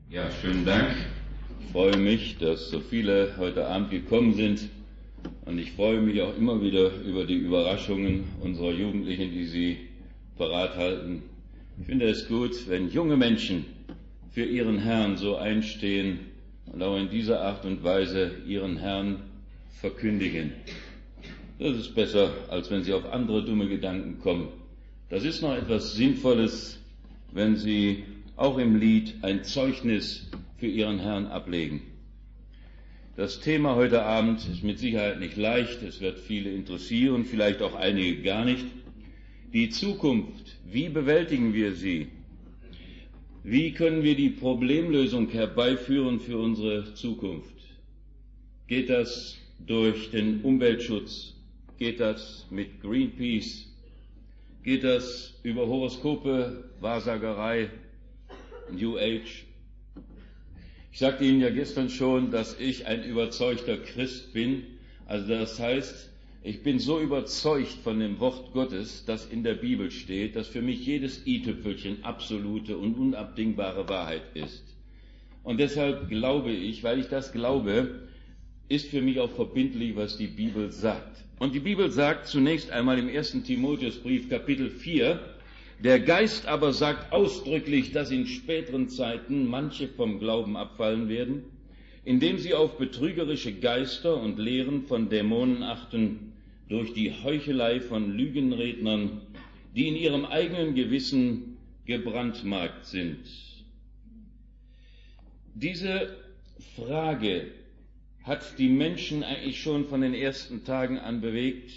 Ja, schönen Dank. Ich freue mich, dass so viele heute Abend gekommen sind. Und ich freue mich auch immer wieder über die Überraschungen unserer Jugendlichen, die sie parat halten. Ich finde es gut, wenn junge Menschen für ihren Herrn so einstehen und auch in dieser Art und Weise ihren Herrn verkündigen. Das ist besser, als wenn sie auf andere dumme Gedanken kommen. Das ist noch etwas Sinnvolles, wenn sie auch im Lied ein Zeugnis für ihren Herrn ablegen. Das Thema heute Abend ist mit Sicherheit nicht leicht, es wird viele interessieren, vielleicht auch einige gar nicht. Die Zukunft, wie bewältigen wir sie? Wie können wir die Problemlösung herbeiführen für unsere Zukunft? Geht das durch den Umweltschutz? Geht das mit Greenpeace? Geht das über Horoskope, Wahrsagerei, New Age? Ich sagte Ihnen ja gestern schon, dass ich ein überzeugter Christ bin. Also das heißt, ich bin so überzeugt von dem Wort Gottes, das in der Bibel steht, dass für mich jedes i-Tüpfelchen absolute und unabdingbare Wahrheit ist. Und deshalb glaube ich, weil ich das glaube, ist für mich auch verbindlich, was die Bibel sagt. Und die Bibel sagt zunächst einmal im 1. Timotheusbrief Kapitel 4, der Geist aber sagt ausdrücklich, dass in späteren Zeiten manche vom Glauben abfallen werden, indem sie auf betrügerische Geister und Lehren von Dämonen achten, durch die Heuchelei von Lügenrednern, die in ihrem eigenen Gewissen gebrandmarkt sind. Diese Frage hat die Menschen eigentlich schon von den ersten Tagen an bewegt.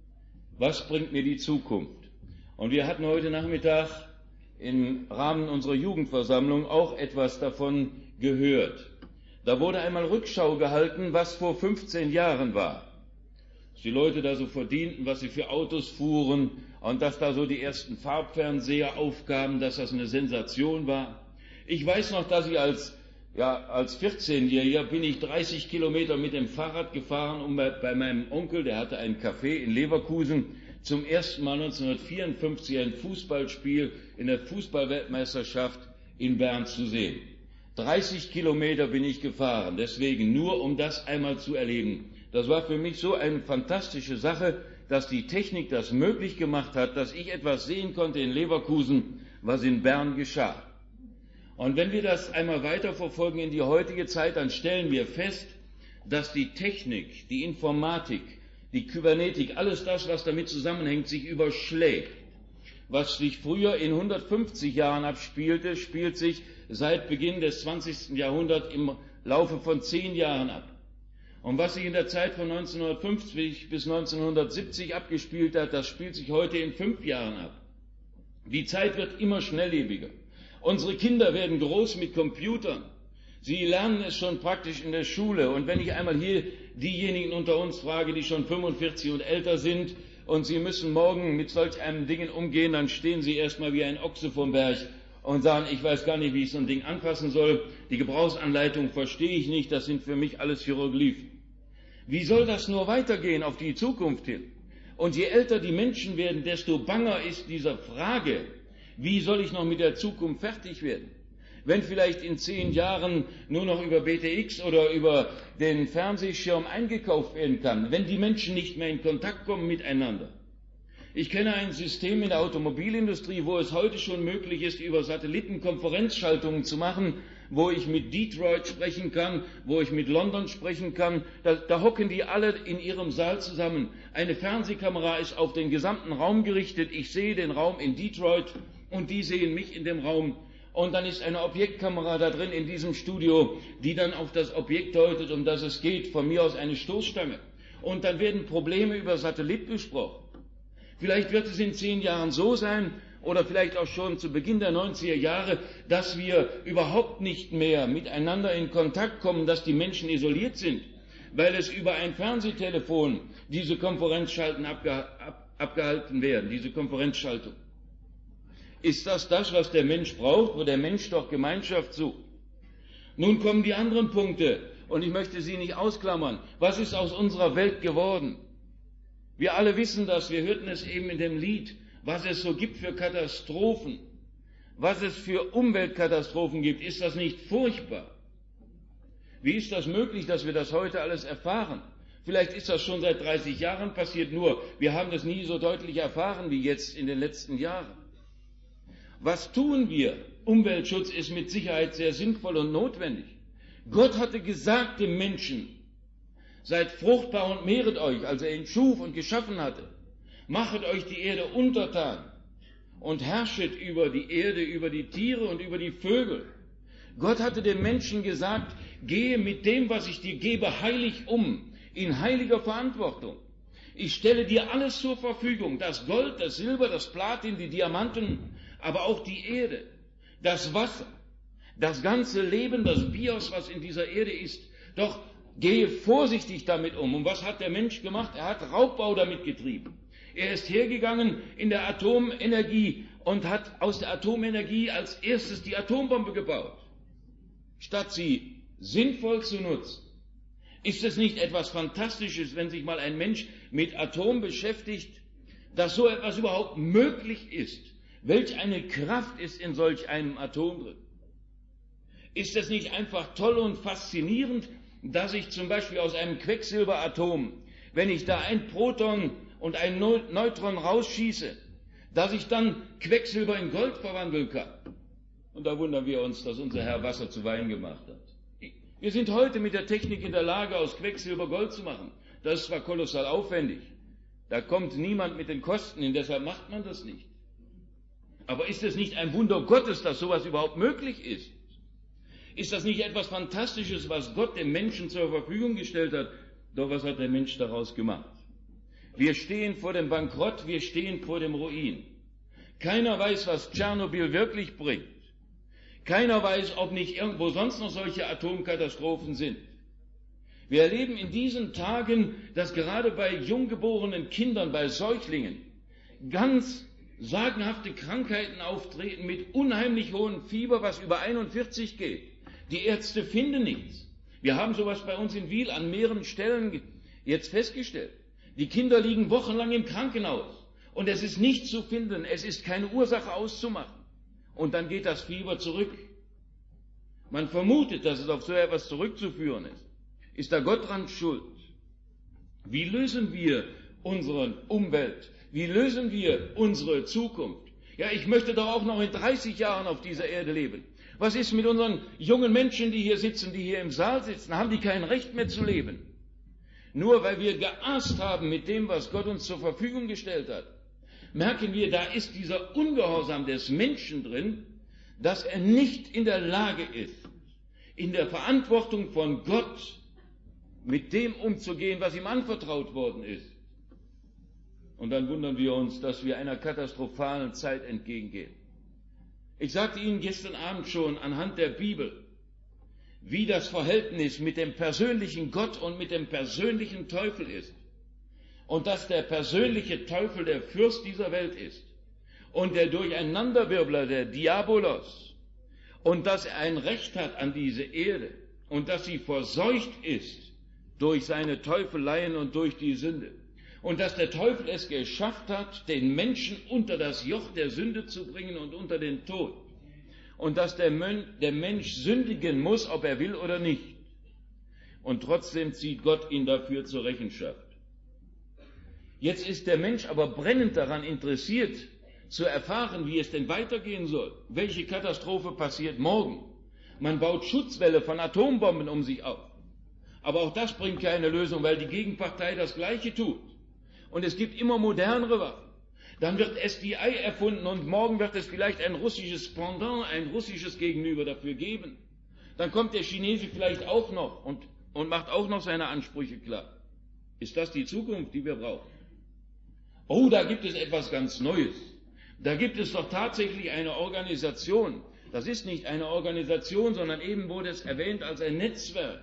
Was bringt mir die Zukunft? Und wir hatten heute Nachmittag im Rahmen unserer Jugendversammlung auch etwas davon gehört. Da wurde einmal Rückschau gehalten, was vor 15 Jahren war. Dass die Leute da so verdienten, was sie für Autos fuhren und dass da so die ersten Farbfernseher aufkamen, dass das eine Sensation war. Ich weiß noch, dass ich als 14-Jähriger bin ich 30 Kilometer mit dem Fahrrad gefahren, um bei meinem Onkel, der hatte ein Café in Leverkusen, zum ersten Mal 1954 ein Fußballspiel in der Fußballweltmeisterschaft in Bern zu sehen. 30 Kilometer bin ich gefahren, deswegen nur, um das einmal zu erleben. Das war für mich so eine fantastische Sache, dass die Technik das möglich gemacht hat, dass ich etwas sehen konnte in Leverkusen, was in Bern geschah. Und wenn wir das einmal weiterverfolgen in die heutige Zeit, dann stellen wir fest, dass die Technik, die Informatik, die Kybernetik, alles das, was damit zusammenhängt, sich überschlägt. Was sich früher in 150 Jahren abspielte, spielt sich seit Beginn des 20. Jahrhunderts im Laufe von 10 Jahren ab. Und was sich in der Zeit von 1950 bis 1970 abgespielt hat, das spielt sich heute in 5 Jahren ab. Die Zeit wird immer schnelllebiger. Unsere Kinder werden groß mit Computern. Sie lernen es schon praktisch in der Schule. Und wenn ich einmal hier diejenigen unter uns frage, die schon 45 und älter sind, und sie müssen morgen mit solch einem Ding umgehen, dann stehen sie erstmal wie ein Ochse vorm Berg und sagen, ich weiß gar nicht, wie ich so ein Ding anfassen soll. Die Gebrauchsanleitung verstehe ich nicht, das sind für mich alles Hieroglyphen. Wie soll das nur weitergehen auf die Zukunft hin? Und je älter die Menschen werden, desto banger ist dieser Frage, wie soll ich noch mit der Zukunft fertig werden? Wenn vielleicht in 10 Jahren nur noch über BTX oder über den Fernsehschirm eingekauft werden kann, wenn die Menschen nicht mehr in Kontakt kommen miteinander. Ich kenne ein System in der Automobilindustrie, wo es heute schon möglich ist, über Satelliten Konferenzschaltungen zu machen, wo ich mit Detroit sprechen kann, wo ich mit London sprechen kann. Da hocken die alle in ihrem Saal zusammen. Eine Fernsehkamera ist auf den gesamten Raum gerichtet. Ich sehe den Raum in Detroit und die sehen mich in dem Raum. Und dann ist eine Objektkamera da drin in diesem Studio, die dann auf das Objekt deutet, um das es geht, von mir aus eine Stoßstange. Und dann werden Probleme über Satellit besprochen. Vielleicht wird es in 10 Jahren so sein, oder vielleicht auch schon zu Beginn der 90er Jahre, dass wir überhaupt nicht mehr miteinander in Kontakt kommen, dass die Menschen isoliert sind, weil es über ein Fernsehtelefon diese Konferenzschalten abgehalten werden, diese Konferenzschaltung. Ist das, was der Mensch braucht, wo der Mensch doch Gemeinschaft sucht? Nun kommen die anderen Punkte, und ich möchte sie nicht ausklammern. Was ist aus unserer Welt geworden? Wir alle wissen das, wir hörten es eben in dem Lied, was es so gibt für Katastrophen, was es für Umweltkatastrophen gibt. Ist das nicht furchtbar? Wie ist das möglich, dass wir das heute alles erfahren? Vielleicht ist das schon seit 30 Jahren passiert, nur wir haben das nie so deutlich erfahren wie jetzt in den letzten Jahren. Was tun wir? Umweltschutz ist mit Sicherheit sehr sinnvoll und notwendig. Gott hatte gesagt dem Menschen, seid fruchtbar und mehret euch, als er ihn schuf und geschaffen hatte. Machet euch die Erde untertan und herrschet über die Erde, über die Tiere und über die Vögel. Gott hatte dem Menschen gesagt, gehe mit dem, was ich dir gebe, heilig um, in heiliger Verantwortung. Ich stelle dir alles zur Verfügung, das Gold, das Silber, das Platin, die Diamanten, aber auch die Erde, das Wasser, das ganze Leben, das Bios, was in dieser Erde ist. Doch gehe vorsichtig damit um. Und was hat der Mensch gemacht? Er hat Raubbau damit getrieben. Er ist hergegangen in der Atomenergie und hat aus der Atomenergie als erstes die Atombombe gebaut, statt sie sinnvoll zu nutzen. Ist es nicht etwas Fantastisches, wenn sich mal ein Mensch mit Atom beschäftigt, dass so etwas überhaupt möglich ist? Welch eine Kraft ist in solch einem Atom drin? Ist es nicht einfach toll und faszinierend, dass ich zum Beispiel aus einem Quecksilberatom, wenn ich da ein Proton und ein Neutron rausschieße, dass ich dann Quecksilber in Gold verwandeln kann? Und da wundern wir uns, dass unser Herr Wasser zu Wein gemacht hat. Wir sind heute mit der Technik in der Lage, aus Quecksilber Gold zu machen. Das ist zwar kolossal aufwendig, da kommt niemand mit den Kosten hin, deshalb macht man das nicht. Aber ist es nicht ein Wunder Gottes, dass sowas überhaupt möglich ist? Ist das nicht etwas Fantastisches, was Gott dem Menschen zur Verfügung gestellt hat? Doch was hat der Mensch daraus gemacht? Wir stehen vor dem Bankrott, wir stehen vor dem Ruin. Keiner weiß, was Tschernobyl wirklich bringt. Keiner weiß, ob nicht irgendwo sonst noch solche Atomkatastrophen sind. Wir erleben in diesen Tagen, dass gerade bei junggeborenen Kindern, bei Säuglingen, ganz sagenhafte Krankheiten auftreten mit unheimlich hohem Fieber, was über 41 geht. Die Ärzte finden nichts. Wir haben sowas bei uns in Wil an mehreren Stellen jetzt festgestellt. Die Kinder liegen wochenlang im Krankenhaus und es ist nichts zu finden, es ist keine Ursache auszumachen. Und dann geht das Fieber zurück. Man vermutet, dass es auf so etwas zurückzuführen ist. Ist da Gott dran schuld? Wie lösen wir unsere Umwelt? Wie lösen wir unsere Zukunft? Ja, ich möchte doch auch noch in 30 Jahren auf dieser Erde leben. Was ist mit unseren jungen Menschen, die hier sitzen, die hier im Saal sitzen? Haben die kein Recht mehr zu leben? Nur weil wir geaßt haben mit dem, was Gott uns zur Verfügung gestellt hat, merken wir, da ist dieser Ungehorsam des Menschen drin, dass er nicht in der Lage ist, in der Verantwortung von Gott mit dem umzugehen, was ihm anvertraut worden ist. Und dann wundern wir uns, dass wir einer katastrophalen Zeit entgegengehen. Ich sagte Ihnen gestern Abend schon anhand der Bibel, wie das Verhältnis mit dem persönlichen Gott und mit dem persönlichen Teufel ist. Und dass der persönliche Teufel der Fürst dieser Welt ist und der Durcheinanderwirbler, der Diabolos, und dass er ein Recht hat an diese Erde und dass sie verseucht ist durch seine Teufeleien und durch die Sünde. Und dass der Teufel es geschafft hat, den Menschen unter das Joch der Sünde zu bringen und unter den Tod. Und dass der Mensch sündigen muss, ob er will oder nicht. Und trotzdem zieht Gott ihn dafür zur Rechenschaft. Jetzt ist der Mensch aber brennend daran interessiert, zu erfahren, wie es denn weitergehen soll. Welche Katastrophe passiert morgen? Man baut Schutzwälle von Atombomben um sich auf. Aber auch das bringt keine Lösung, weil die Gegenpartei das Gleiche tut. Und es gibt immer modernere Waffen. Dann wird SDI erfunden und morgen wird es vielleicht ein russisches Pendant, ein russisches Gegenüber dafür geben. Dann kommt der Chinese vielleicht auch noch und macht auch noch seine Ansprüche klar. Ist das die Zukunft, die wir brauchen? Oh, da gibt es etwas ganz Neues. Da gibt es doch tatsächlich eine Organisation. Das ist nicht eine Organisation, sondern eben wurde es erwähnt als ein Netzwerk.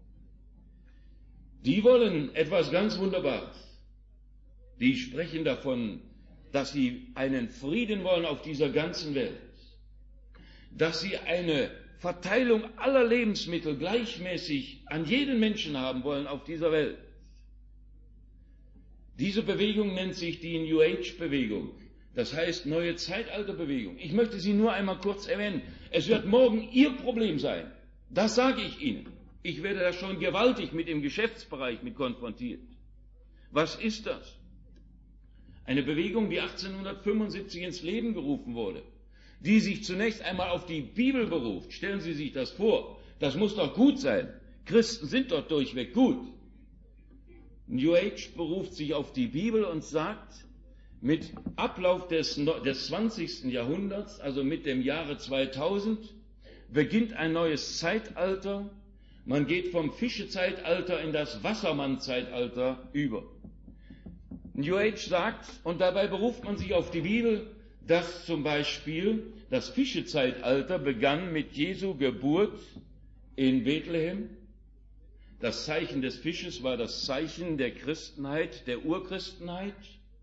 Die wollen etwas ganz Wunderbares. Die sprechen davon, dass sie einen Frieden wollen auf dieser ganzen Welt. Dass sie eine Verteilung aller Lebensmittel gleichmäßig an jeden Menschen haben wollen auf dieser Welt. Diese Bewegung nennt sich die New Age Bewegung. Das heißt neue Zeitalterbewegung. Ich möchte sie nur einmal kurz erwähnen. Es wird morgen Ihr Problem sein. Das sage ich Ihnen. Ich werde da schon gewaltig mit im Geschäftsbereich mit konfrontiert. Was ist das? Eine Bewegung, die 1875 ins Leben gerufen wurde, die sich zunächst einmal auf die Bibel beruft. Stellen Sie sich das vor. Das muss doch gut sein. Christen sind doch durchweg gut. New Age beruft sich auf die Bibel und sagt, mit Ablauf des 20. Jahrhunderts, also mit dem Jahre 2000, beginnt ein neues Zeitalter. Man geht vom Fischezeitalter in das Wassermann-Zeitalter über. New Age sagt, und dabei beruft man sich auf die Bibel, dass zum Beispiel das Fischezeitalter begann mit Jesu Geburt in Bethlehem. Das Zeichen des Fisches war das Zeichen der Christenheit, der Urchristenheit.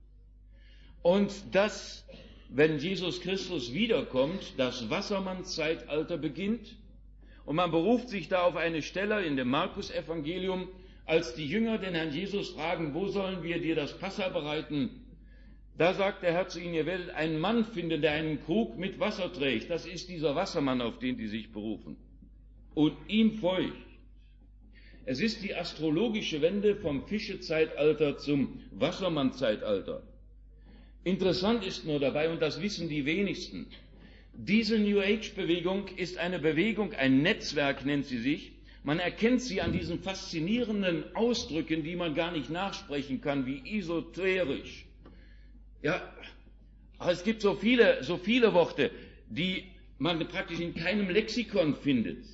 Und dass, wenn Jesus Christus wiederkommt, das Wassermann-Zeitalter beginnt. Und man beruft sich da auf eine Stelle in dem Markus-Evangelium, als die Jünger den Herrn Jesus fragen, wo sollen wir dir das Passa bereiten? Da sagt der Herr zu ihnen, ihr werdet einen Mann finden, der einen Krug mit Wasser trägt. Das ist dieser Wassermann, auf den die sich berufen. Und ihm folgt. Es ist die astrologische Wende vom Fischezeitalter zum Wassermann-Zeitalter. Interessant ist nur dabei, und das wissen die wenigsten, diese New Age-Bewegung ist eine Bewegung, ein Netzwerk nennt sie sich. Man erkennt sie an diesen faszinierenden Ausdrücken, die man gar nicht nachsprechen kann, wie esoterisch. Ja, es gibt so viele Worte, die man praktisch in keinem Lexikon findet.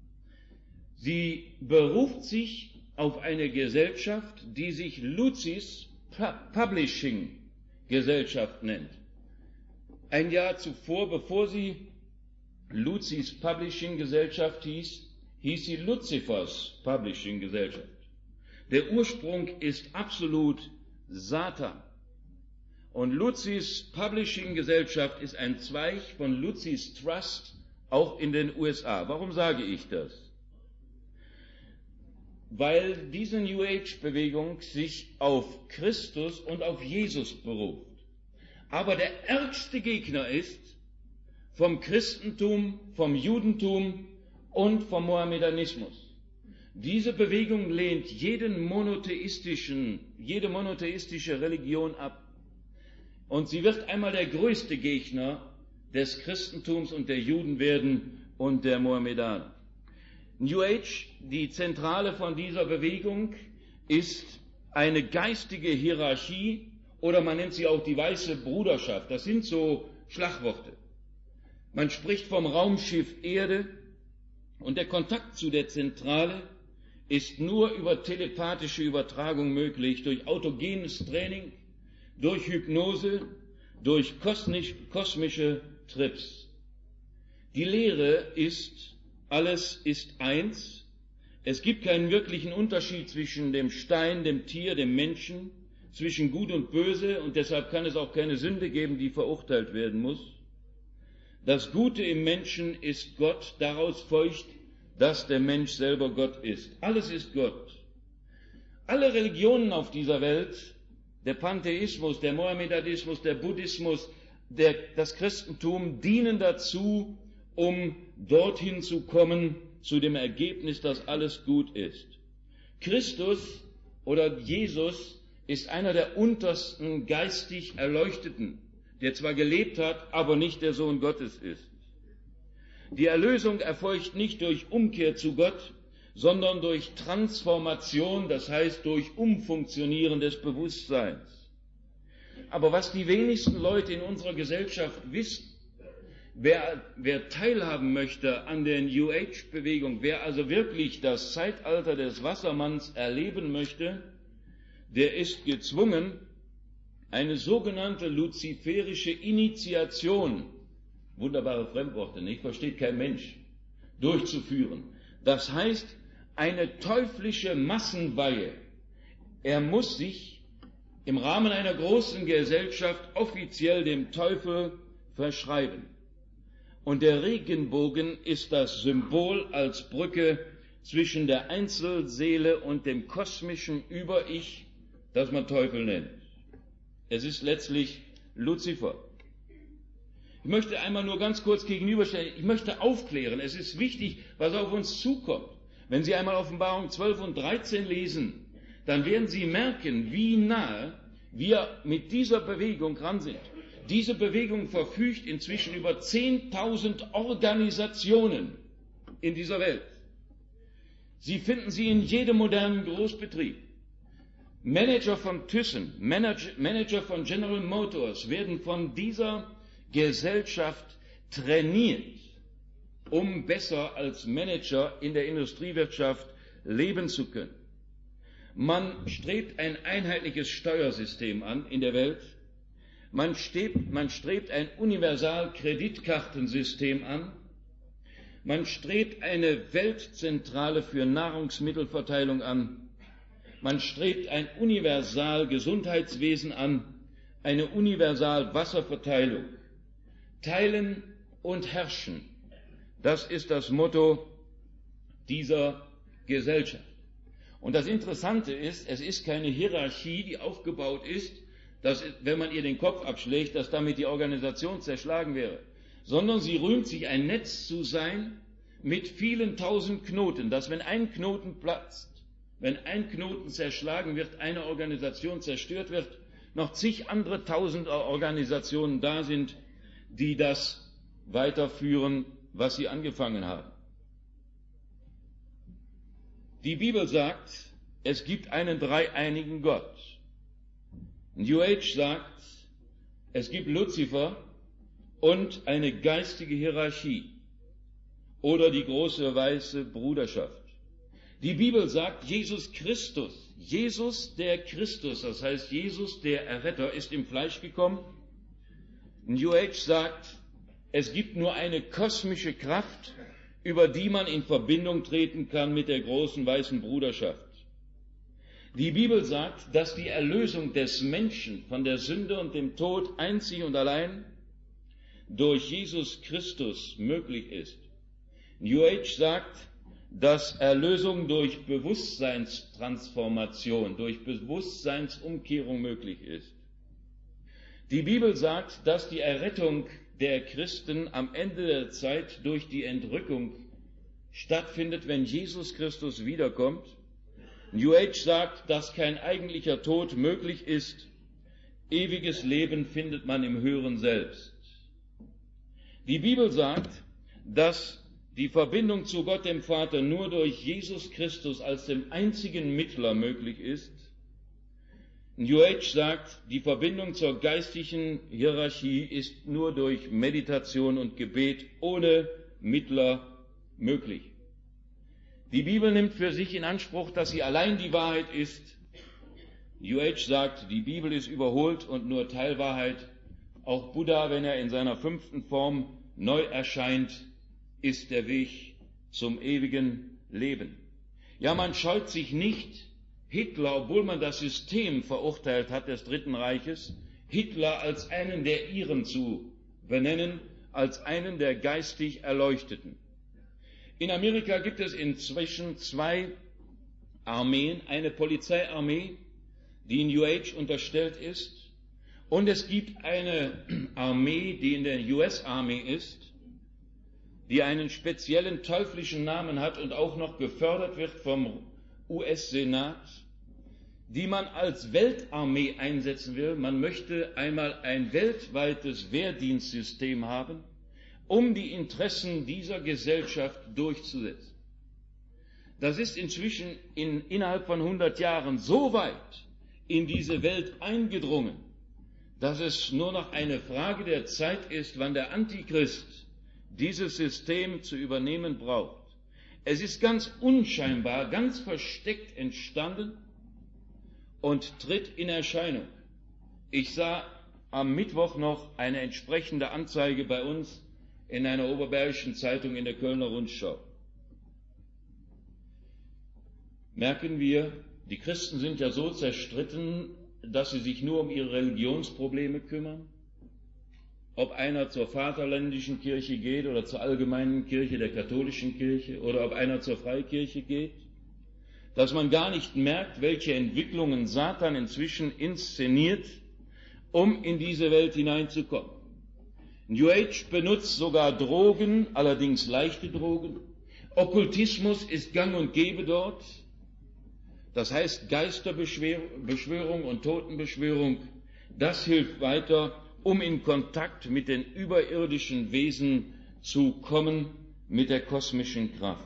Sie beruft sich auf eine Gesellschaft, die sich Lucis Publishing Gesellschaft nennt. Ein Jahr zuvor, bevor sie Lucis Publishing Gesellschaft hieß sie Luzifers Publishing Gesellschaft. Der Ursprung ist absolut Satan. Und Lucis Publishing Gesellschaft ist ein Zweig von Lucis Trust, auch in den USA. Warum sage ich das? Weil diese New Age Bewegung sich auf Christus und auf Jesus beruft. Aber der ärgste Gegner ist vom Christentum, vom Judentum und vom Mohammedanismus. Diese Bewegung lehnt jede monotheistische Religion ab. Und sie wird einmal der größte Gegner des Christentums und der Juden werden und der Mohammedaner. New Age, die Zentrale von dieser Bewegung, ist eine geistige Hierarchie oder man nennt sie auch die weiße Bruderschaft. Das sind so Schlagworte. Man spricht vom Raumschiff Erde und der Kontakt zu der Zentrale ist nur über telepathische Übertragung möglich, durch autogenes Training, durch Hypnose, durch kosmische Trips. Die Lehre ist, alles ist eins. Es gibt keinen wirklichen Unterschied zwischen dem Stein, dem Tier, dem Menschen, zwischen Gut und Böse und deshalb kann es auch keine Sünde geben, die verurteilt werden muss. Das Gute im Menschen ist Gott, daraus folgt, dass der Mensch selber Gott ist. Alles ist Gott. Alle Religionen auf dieser Welt, der Pantheismus, der Mohammedanismus, der Buddhismus, das Christentum dienen dazu, um dorthin zu kommen, zu dem Ergebnis, dass alles gut ist. Christus oder Jesus ist einer der untersten geistig Erleuchteten, der zwar gelebt hat, aber nicht der Sohn Gottes ist. Die Erlösung erfolgt nicht durch Umkehr zu Gott, sondern durch Transformation, das heißt durch Umfunktionieren des Bewusstseins. Aber was die wenigsten Leute in unserer Gesellschaft wissen, wer teilhaben möchte an der New Age-Bewegung, wer also wirklich das Zeitalter des Wassermanns erleben möchte, der ist gezwungen, eine sogenannte luziferische Initiation, wunderbare Fremdworte, nicht, versteht kein Mensch, durchzuführen. Das heißt, eine teuflische Massenweihe. Er muss sich im Rahmen einer großen Gesellschaft offiziell dem Teufel verschreiben. Und der Regenbogen ist das Symbol als Brücke zwischen der Einzelseele und dem kosmischen Über-Ich, das man Teufel nennt. Es ist letztlich Luzifer. Ich möchte einmal nur ganz kurz gegenüberstellen, ich möchte aufklären, es ist wichtig, was auf uns zukommt. Wenn Sie einmal Offenbarung 12 und 13 lesen, dann werden Sie merken, wie nahe wir mit dieser Bewegung dran sind. Diese Bewegung verfügt inzwischen über 10.000 Organisationen in dieser Welt. Sie finden sie in jedem modernen Großbetrieb. Manager von Thyssen, Manager von General Motors werden von dieser Gesellschaft trainiert, um besser als Manager in der Industriewirtschaft leben zu können. Man strebt ein einheitliches Steuersystem an in der Welt. Man strebt ein Universalkreditkartensystem an. Man strebt eine Weltzentrale für Nahrungsmittelverteilung an. Man strebt ein Universalgesundheitswesen an, eine Universalwasserverteilung. Teilen und herrschen, das ist das Motto dieser Gesellschaft. Und das Interessante ist, es ist keine Hierarchie, die aufgebaut ist, dass, wenn man ihr den Kopf abschlägt, dass damit die Organisation zerschlagen wäre, sondern sie rühmt sich, ein Netz zu sein mit vielen tausend Knoten, dass wenn ein Knoten platzt, wenn ein Knoten zerschlagen wird, eine Organisation zerstört wird, noch zig andere tausend Organisationen da sind, die das weiterführen, was sie angefangen haben. Die Bibel sagt, es gibt einen dreieinigen Gott. New Age sagt, es gibt Luzifer und eine geistige Hierarchie oder die große weiße Bruderschaft. Die Bibel sagt, Jesus der Christus, das heißt Jesus der Erretter, ist im Fleisch gekommen. New Age sagt, es gibt nur eine kosmische Kraft, über die man in Verbindung treten kann mit der großen weißen Bruderschaft. Die Bibel sagt, dass die Erlösung des Menschen von der Sünde und dem Tod einzig und allein durch Jesus Christus möglich ist. New Age sagt, dass Erlösung durch Bewusstseinstransformation, durch Bewusstseinsumkehrung möglich ist. Die Bibel sagt, dass die Errettung der Christen am Ende der Zeit durch die Entrückung stattfindet, wenn Jesus Christus wiederkommt. New Age sagt, dass kein eigentlicher Tod möglich ist. Ewiges Leben findet man im Hören selbst. Die Bibel sagt, dass die Verbindung zu Gott dem Vater nur durch Jesus Christus als dem einzigen Mittler möglich ist. New Age sagt, die Verbindung zur geistlichen Hierarchie ist nur durch Meditation und Gebet ohne Mittler möglich. Die Bibel nimmt für sich in Anspruch, dass sie allein die Wahrheit ist. New Age sagt, die Bibel ist überholt und nur Teilwahrheit. Auch Buddha, wenn er in seiner 5. Form neu erscheint, ist der Weg zum ewigen Leben. Ja, man scheut sich nicht, Hitler, obwohl man das System verurteilt hat des Dritten Reiches, Hitler als einen der Iren zu benennen, als einen der geistig Erleuchteten. In Amerika gibt es inzwischen 2 Armeen, eine Polizeiarmee, die in New Age unterstellt ist, und es gibt eine Armee, die in der US Army ist, die einen speziellen teuflischen Namen hat und auch noch gefördert wird vom US-Senat, die man als Weltarmee einsetzen will. Man möchte einmal ein weltweites Wehrdienstsystem haben, um die Interessen dieser Gesellschaft durchzusetzen. Das ist inzwischen innerhalb von 100 Jahren so weit in diese Welt eingedrungen, dass es nur noch eine Frage der Zeit ist, wann der Antichrist dieses System zu übernehmen braucht. Es ist ganz unscheinbar, ganz versteckt entstanden und tritt in Erscheinung. Ich sah am Mittwoch noch eine entsprechende Anzeige bei uns in einer oberbergischen Zeitung in der Kölner Rundschau. Merken wir, die Christen sind ja so zerstritten, dass sie sich nur um ihre Religionsprobleme kümmern. Ob einer zur Vaterländischen Kirche geht oder zur allgemeinen Kirche der katholischen Kirche oder ob einer zur Freikirche geht, dass man gar nicht merkt, welche Entwicklungen Satan inzwischen inszeniert, um in diese Welt hineinzukommen. New Age benutzt sogar Drogen, allerdings leichte Drogen. Okkultismus ist gang und gäbe dort. Das heißt Geisterbeschwörung und Totenbeschwörung. Das hilft weiter, um in Kontakt mit den überirdischen Wesen zu kommen, mit der kosmischen Kraft.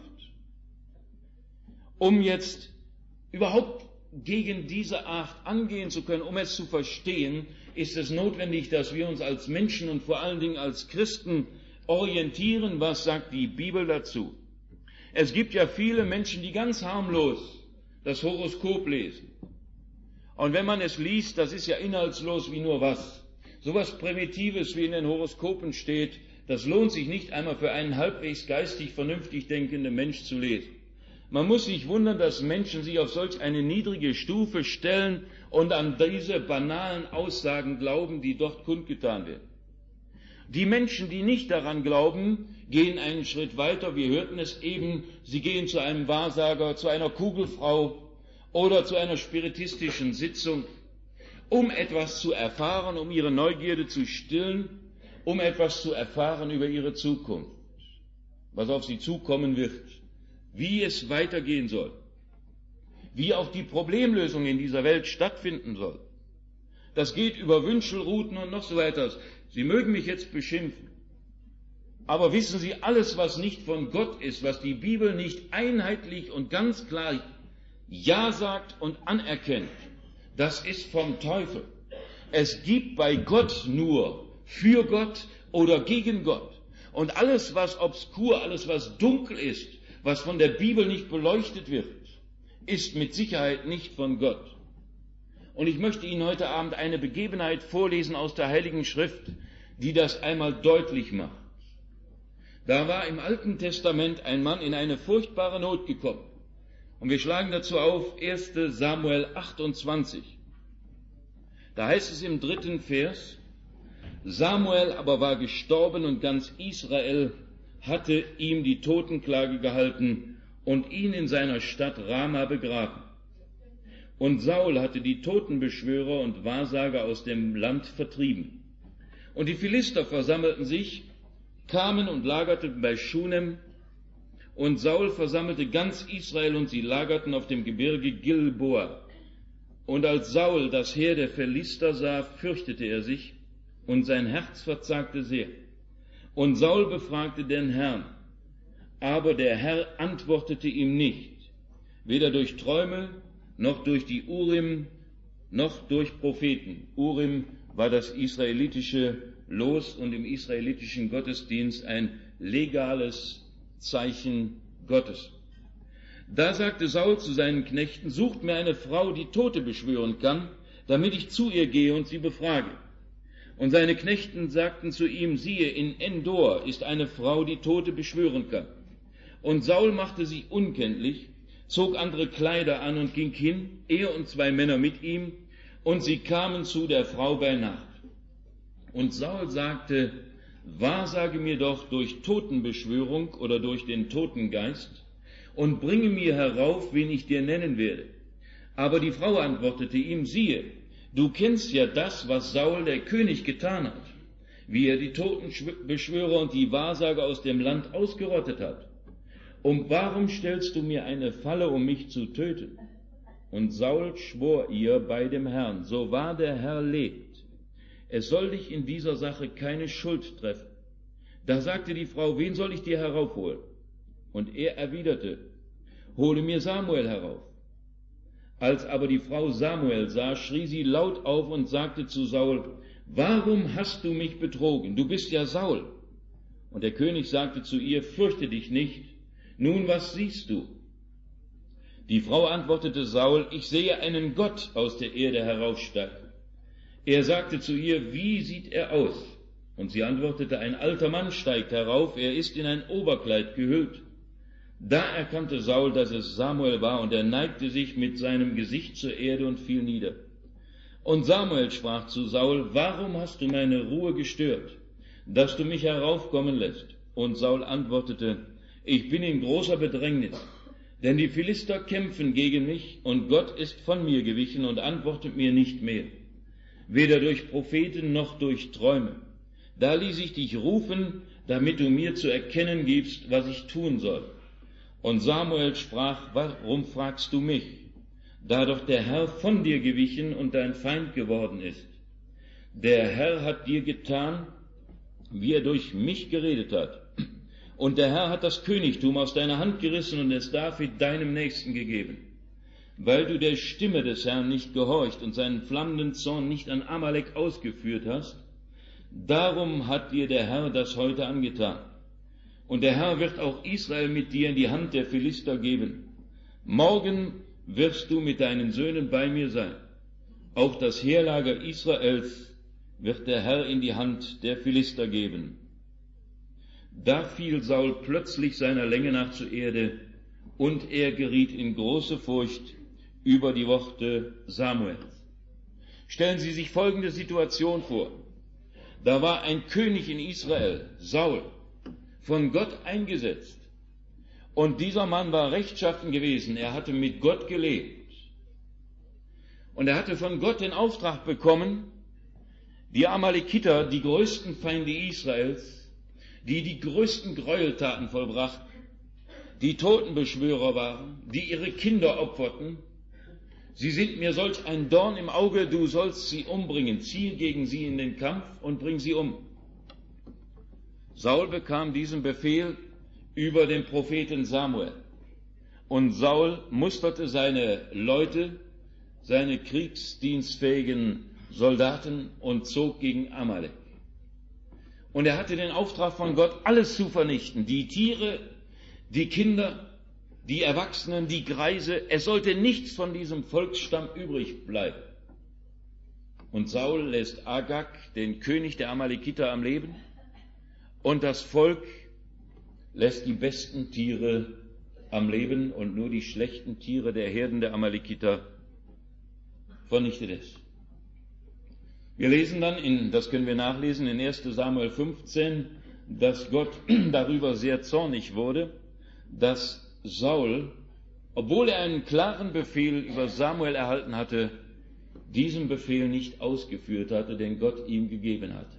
Um jetzt überhaupt gegen diese Art angehen zu können, um es zu verstehen, ist es notwendig, dass wir uns als Menschen und vor allen Dingen als Christen orientieren. Was sagt die Bibel dazu? Es gibt ja viele Menschen, die ganz harmlos das Horoskop lesen. Und wenn man es liest, das ist ja inhaltslos wie nur was. Sowas Primitives, wie in den Horoskopen steht, das lohnt sich nicht einmal für einen halbwegs geistig vernünftig denkenden Mensch zu lesen. Man muss sich wundern, dass Menschen sich auf solch eine niedrige Stufe stellen und an diese banalen Aussagen glauben, die dort kundgetan werden. Die Menschen, die nicht daran glauben, gehen einen Schritt weiter. Wir hörten es eben, sie gehen zu einem Wahrsager, zu einer Kugelfrau oder zu einer spiritistischen Sitzung, um etwas zu erfahren, um ihre Neugierde zu stillen, um etwas zu erfahren über ihre Zukunft, was auf sie zukommen wird, wie es weitergehen soll, wie auch die Problemlösung in dieser Welt stattfinden soll. Das geht über Wünschelrouten und noch so weiter. Sie mögen mich jetzt beschimpfen, aber wissen Sie, alles, was nicht von Gott ist, was die Bibel nicht einheitlich und ganz klar Ja sagt und anerkennt, das ist vom Teufel. Es gibt bei Gott nur für Gott oder gegen Gott. Und alles, was obskur, alles, was dunkel ist, was von der Bibel nicht beleuchtet wird, ist mit Sicherheit nicht von Gott. Und ich möchte Ihnen heute Abend eine Begebenheit vorlesen aus der Heiligen Schrift, die das einmal deutlich macht. Da war im Alten Testament ein Mann in eine furchtbare Not gekommen. Und wir schlagen dazu auf 1. Samuel 28. Da heißt es im 3. Vers, Samuel aber war gestorben und ganz Israel hatte ihm die Totenklage gehalten und ihn in seiner Stadt Rama begraben. Und Saul hatte die Totenbeschwörer und Wahrsager aus dem Land vertrieben. Und die Philister versammelten sich, kamen und lagerten bei Schunem, und Saul versammelte ganz Israel, und sie lagerten auf dem Gebirge Gilboa. Und als Saul das Heer der Philister sah, fürchtete er sich, und sein Herz verzagte sehr. Und Saul befragte den Herrn, aber der Herr antwortete ihm nicht, weder durch Träume, noch durch die Urim, noch durch Propheten. Urim war das israelitische Los und im israelitischen Gottesdienst ein legales Zeichen Gottes. Da sagte Saul zu seinen Knechten, sucht mir eine Frau, die Tote beschwören kann, damit ich zu ihr gehe und sie befrage. Und seine Knechten sagten zu ihm, siehe, in Endor ist eine Frau, die Tote beschwören kann. Und Saul machte sie unkenntlich, zog andere Kleider an und ging hin, er und 2 Männer mit ihm, und sie kamen zu der Frau bei Nacht. Und Saul sagte, wahrsage mir doch durch Totenbeschwörung oder durch den Totengeist und bringe mir herauf, wen ich dir nennen werde. Aber die Frau antwortete ihm, siehe, du kennst ja das, was Saul der König getan hat, wie er die Totenbeschwörer und die Wahrsager aus dem Land ausgerottet hat. Und warum stellst du mir eine Falle, um mich zu töten? Und Saul schwor ihr bei dem Herrn, so wahr der Herr lebt, es soll dich in dieser Sache keine Schuld treffen. Da sagte die Frau, wen soll ich dir heraufholen? Und er erwiderte, hole mir Samuel herauf. Als aber die Frau Samuel sah, schrie sie laut auf und sagte zu Saul, warum hast du mich betrogen? Du bist ja Saul. Und der König sagte zu ihr, fürchte dich nicht. Nun, was siehst du? Die Frau antwortete Saul, ich sehe einen Gott aus der Erde heraufsteigen. Er sagte zu ihr, wie sieht er aus? Und sie antwortete, ein alter Mann steigt herauf, er ist in ein Oberkleid gehüllt. Da erkannte Saul, dass es Samuel war, und er neigte sich mit seinem Gesicht zur Erde und fiel nieder. Und Samuel sprach zu Saul, warum hast du meine Ruhe gestört, dass du mich heraufkommen lässt? Und Saul antwortete, ich bin in großer Bedrängnis, denn die Philister kämpfen gegen mich, und Gott ist von mir gewichen und antwortet mir nicht mehr, weder durch Propheten noch durch Träume. Da ließ ich dich rufen, damit du mir zu erkennen gibst, was ich tun soll. Und Samuel sprach, warum fragst du mich, da doch der Herr von dir gewichen und dein Feind geworden ist? Der Herr hat dir getan, wie er durch mich geredet hat. Und der Herr hat das Königtum aus deiner Hand gerissen und es David deinem Nächsten gegeben. Weil du der Stimme des Herrn nicht gehorcht und seinen flammenden Zorn nicht an Amalek ausgeführt hast, darum hat dir der Herr das heute angetan. Und der Herr wird auch Israel mit dir in die Hand der Philister geben. Morgen wirst du mit deinen Söhnen bei mir sein. Auch das Heerlager Israels wird der Herr in die Hand der Philister geben. Da fiel Saul plötzlich seiner Länge nach zur Erde, und er geriet in große Furcht über die Worte Samuels. Stellen Sie sich folgende Situation vor. Da war ein König in Israel, Saul, von Gott eingesetzt. Und dieser Mann war rechtschaffen gewesen, er hatte mit Gott gelebt. Und er hatte von Gott den Auftrag bekommen, die Amalekiter, die größten Feinde Israels, die größten Gräueltaten vollbrachten, die Totenbeschwörer waren, die ihre Kinder opferten. Sie sind mir solch ein Dorn im Auge, du sollst sie umbringen, ziehe gegen sie in den Kampf und bring sie um. Saul bekam diesen Befehl über den Propheten Samuel. Und Saul musterte seine Leute, seine kriegsdienstfähigen Soldaten und zog gegen Amalek. Und er hatte den Auftrag von Gott, alles zu vernichten. Die Tiere, die Kinder, die Erwachsenen, die Greise. Es sollte nichts von diesem Volksstamm übrig bleiben. Und Saul lässt Agag, den König der Amalekiter, am Leben. Und das Volk lässt die besten Tiere am Leben und nur die schlechten Tiere der Herden der Amalekiter vernichtet es. Wir lesen dann, das können wir nachlesen, in 1. Samuel 15, dass Gott darüber sehr zornig wurde, dass Saul, obwohl er einen klaren Befehl über Samuel erhalten hatte, diesen Befehl nicht ausgeführt hatte, den Gott ihm gegeben hatte.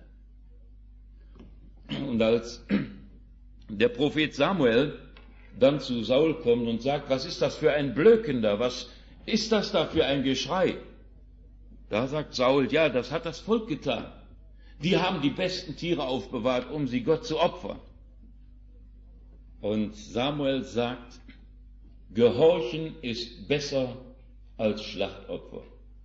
Und als der Prophet Samuel dann zu Saul kommt und sagt, was ist das für ein Blöken da, was ist das da für ein Geschrei? Da sagt Saul, ja, das hat das Volk getan. Die haben die besten Tiere aufbewahrt, um sie Gott zu opfern. Und Samuel sagt, Gehorchen ist besser als Schlachtopfer.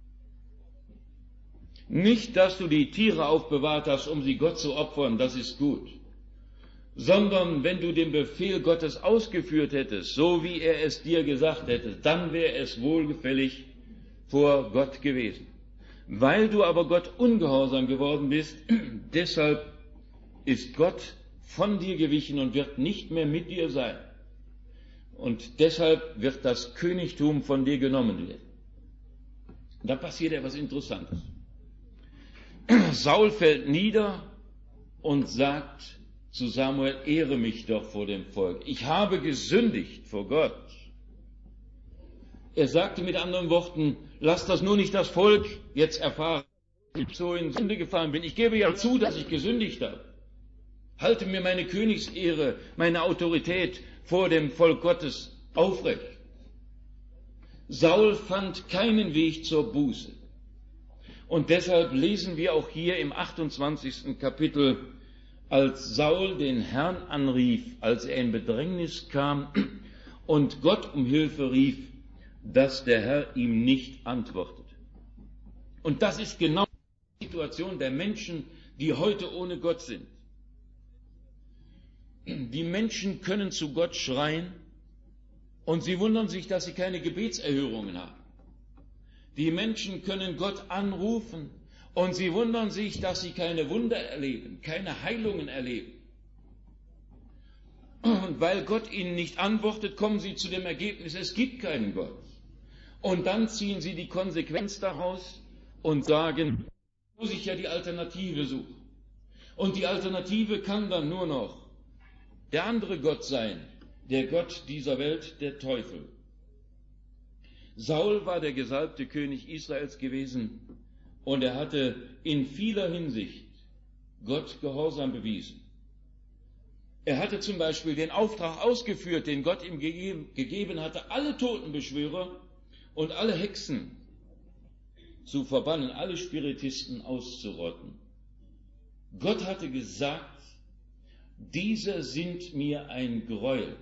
Nicht, dass du die Tiere aufbewahrt hast, um sie Gott zu opfern, das ist gut. Sondern wenn du den Befehl Gottes ausgeführt hättest, so wie er es dir gesagt hätte, dann wäre es wohlgefällig vor Gott gewesen. Weil du aber Gott ungehorsam geworden bist, deshalb ist Gott von dir gewichen und wird nicht mehr mit dir sein. Und deshalb wird das Königtum von dir genommen werden. Da passiert etwas Interessantes. Saul fällt nieder und sagt zu Samuel, ehre mich doch vor dem Volk. Ich habe gesündigt vor Gott. Er sagte mit anderen Worten, lass das nur nicht das Volk jetzt erfahren, dass ich so in Sünde gefallen bin. Ich gebe ja zu, dass ich gesündigt habe. Halte mir meine Königsehre, meine Autorität vor dem Volk Gottes aufrecht. Saul fand keinen Weg zur Buße. Und deshalb lesen wir auch hier im 28. Kapitel, als Saul den Herrn anrief, als er in Bedrängnis kam und Gott um Hilfe rief, dass der Herr ihm nicht antwortet. Und das ist genau die Situation der Menschen, die heute ohne Gott sind. Die Menschen können zu Gott schreien und sie wundern sich, dass sie keine Gebetserhörungen haben. Die Menschen können Gott anrufen und sie wundern sich, dass sie keine Wunder erleben, keine Heilungen erleben. Und weil Gott ihnen nicht antwortet, kommen sie zu dem Ergebnis, es gibt keinen Gott. Und dann ziehen sie die Konsequenz daraus und sagen, muss ich ja die Alternative suchen. Und die Alternative kann dann nur noch der andere Gott sein, der Gott dieser Welt, der Teufel. Saul war der gesalbte König Israels gewesen und er hatte in vieler Hinsicht Gott Gehorsam bewiesen. Er hatte zum Beispiel den Auftrag ausgeführt, den Gott ihm gegeben hatte, alle Totenbeschwörer und alle Hexen zu verbannen, alle Spiritisten auszurotten. Gott hatte gesagt, diese sind mir ein Gräuel.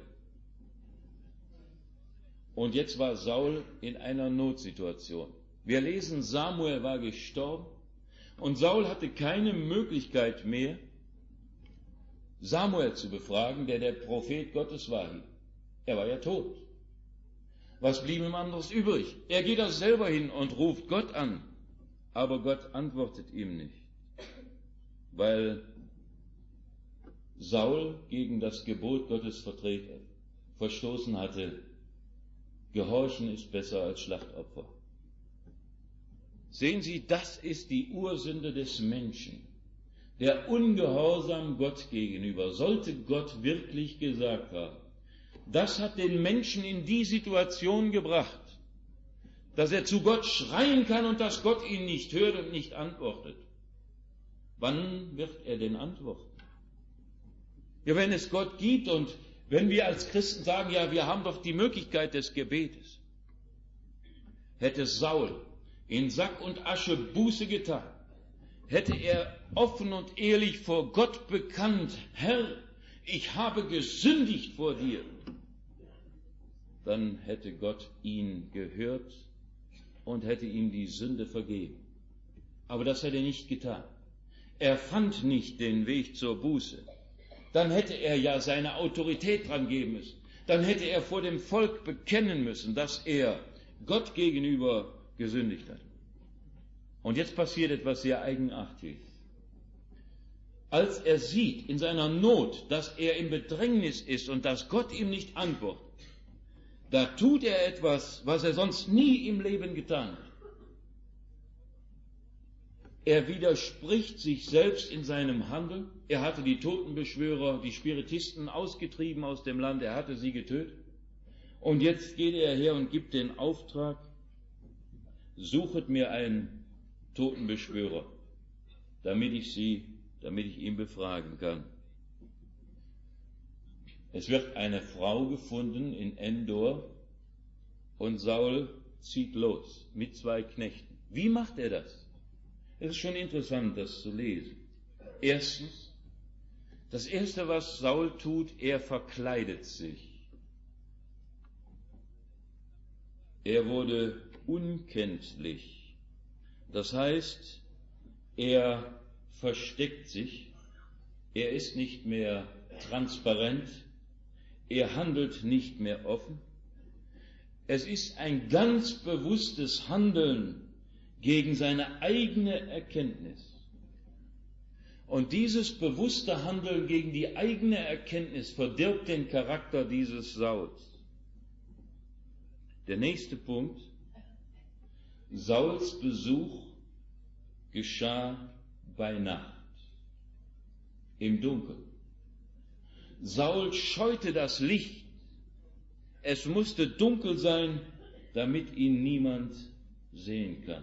Und jetzt war Saul in einer Notsituation. Wir lesen, Samuel war gestorben und Saul hatte keine Möglichkeit mehr, Samuel zu befragen, der Prophet Gottes war hier. Er war ja tot. Was blieb ihm anderes übrig? Er geht da selber hin und ruft Gott an. Aber Gott antwortet ihm nicht, weil Saul gegen das Gebot Gottes verstoßen hatte. Gehorchen ist besser als Schlachtopfer. Sehen Sie, das ist die Ursünde des Menschen. Der Ungehorsam Gott gegenüber, sollte Gott wirklich gesagt haben. Das hat den Menschen in die Situation gebracht, dass er zu Gott schreien kann und dass Gott ihn nicht hört und nicht antwortet. Wann wird er denn antworten? Ja, wenn es Gott gibt und wenn wir als Christen sagen, ja, wir haben doch die Möglichkeit des Gebetes. Hätte Saul in Sack und Asche Buße getan, hätte er offen und ehrlich vor Gott bekannt, Herr, ich habe gesündigt vor dir, dann hätte Gott ihn gehört und hätte ihm die Sünde vergeben. Aber das hat er nicht getan. Er fand nicht den Weg zur Buße. Dann hätte er ja seine Autorität dran geben müssen. Dann hätte er vor dem Volk bekennen müssen, dass er Gott gegenüber gesündigt hat. Und jetzt passiert etwas sehr Eigenartiges. Als er sieht in seiner Not, dass er im Bedrängnis ist und dass Gott ihm nicht antwortet, da tut er etwas, was er sonst nie im Leben getan hat. Er widerspricht sich selbst in seinem Handeln. Er hatte die Totenbeschwörer, die Spiritisten ausgetrieben aus dem Land, er hatte sie getötet. Und jetzt geht er her und gibt den Auftrag, suchet mir einen Totenbeschwörer, damit ich ihn befragen kann. Es wird eine Frau gefunden in Endor und Saul zieht los mit 2 Knechten. Wie macht er das? Es ist schon interessant, das zu lesen. Erstens, das Erste, was Saul tut, er verkleidet sich. Er wurde unkenntlich. Das heißt, er versteckt sich, er ist nicht mehr transparent, er handelt nicht mehr offen. Es ist ein ganz bewusstes Handeln gegen seine eigene Erkenntnis. Und dieses bewusste Handeln gegen die eigene Erkenntnis verdirbt den Charakter dieses Sauls. Der nächste Punkt, Sauls Besuch geschah bei Nacht, im Dunkeln. Saul scheute das Licht. Es musste dunkel sein, damit ihn niemand sehen kann.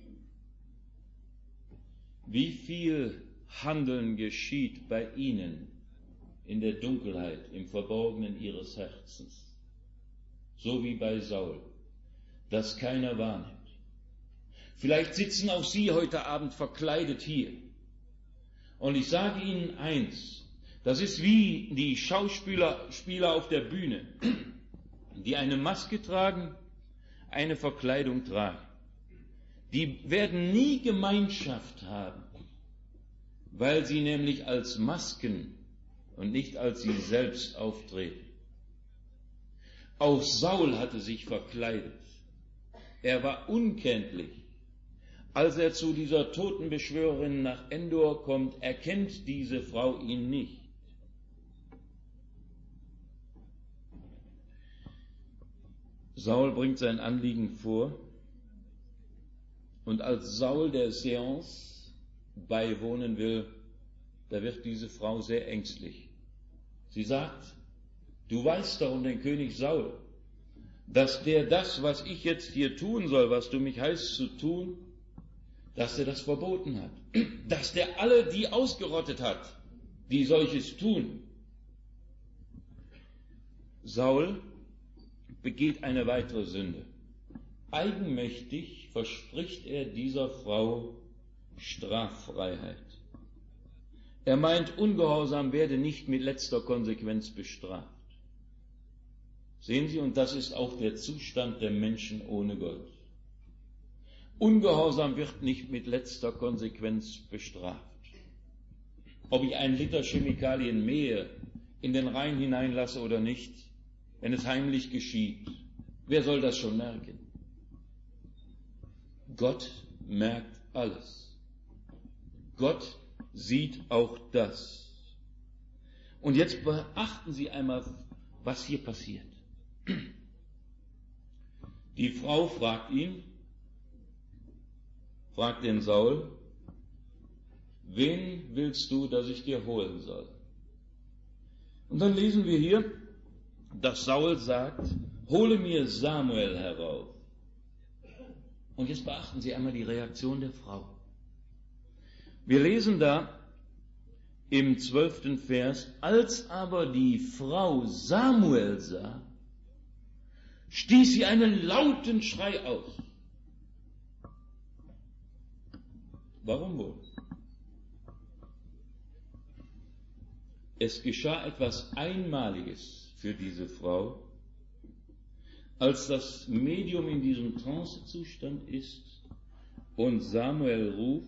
Wie viel Handeln geschieht bei Ihnen in der Dunkelheit, im Verborgenen Ihres Herzens, so wie bei Saul, das keiner wahrnimmt. Vielleicht sitzen auch Sie heute Abend verkleidet hier. Und ich sage Ihnen eins, das ist wie die Schauspieler auf der Bühne, die eine Maske tragen, eine Verkleidung tragen. Die werden nie Gemeinschaft haben, weil sie nämlich als Masken und nicht als sie selbst auftreten. Auch Saul hatte sich verkleidet. Er war unkenntlich. Als er zu dieser Totenbeschwörerin nach Endor kommt, erkennt diese Frau ihn nicht. Saul bringt sein Anliegen vor und als Saul der Seance beiwohnen will, da wird diese Frau sehr ängstlich. Sie sagt, du weißt doch um den König Saul, dass der das, was ich jetzt hier tun soll, was du mich heißt zu tun, dass er das verboten hat, dass der alle die ausgerottet hat, die solches tun. Saul begeht eine weitere Sünde. Eigenmächtig verspricht er dieser Frau Straffreiheit. Er meint, Ungehorsam werde nicht mit letzter Konsequenz bestraft. Sehen Sie, und das ist auch der Zustand der Menschen ohne Gott. Ungehorsam wird nicht mit letzter Konsequenz bestraft. Ob ich 1 Liter Chemikalien Mehl in den Rhein hineinlasse oder nicht, wenn es heimlich geschieht, wer soll das schon merken? Gott merkt alles. Gott sieht auch das. Und jetzt beachten Sie einmal, was hier passiert. Die Frau fragt den Saul, wen willst du, dass ich dir holen soll? Und dann lesen wir hier, dass Saul sagt, hole mir Samuel herauf. Und jetzt beachten Sie einmal die Reaktion der Frau. Wir lesen da im 12. Vers, als aber die Frau Samuel sah, stieß sie einen lauten Schrei aus. Warum wohl? Es geschah etwas Einmaliges für diese Frau, als das Medium in diesem Trancezustand ist und Samuel ruft,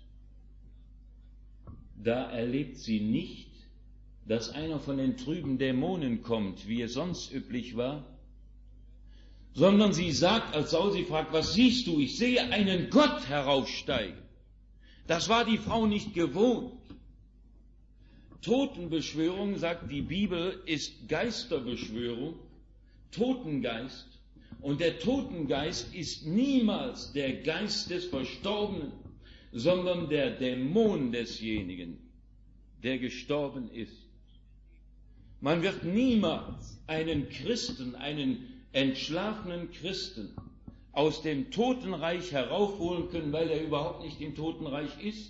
da erlebt sie nicht, dass einer von den trüben Dämonen kommt, wie es sonst üblich war, sondern sie sagt, als Saul sie fragt, was siehst du? Ich sehe einen Gott heraufsteigen. Das war die Frau nicht gewohnt. Totenbeschwörung, sagt die Bibel, ist Geisterbeschwörung, Totengeist. Und der Totengeist ist niemals der Geist des Verstorbenen, sondern der Dämon desjenigen, der gestorben ist. Man wird niemals einen Christen, einen entschlafenen Christen aus dem Totenreich heraufholen können, weil er überhaupt nicht im Totenreich ist.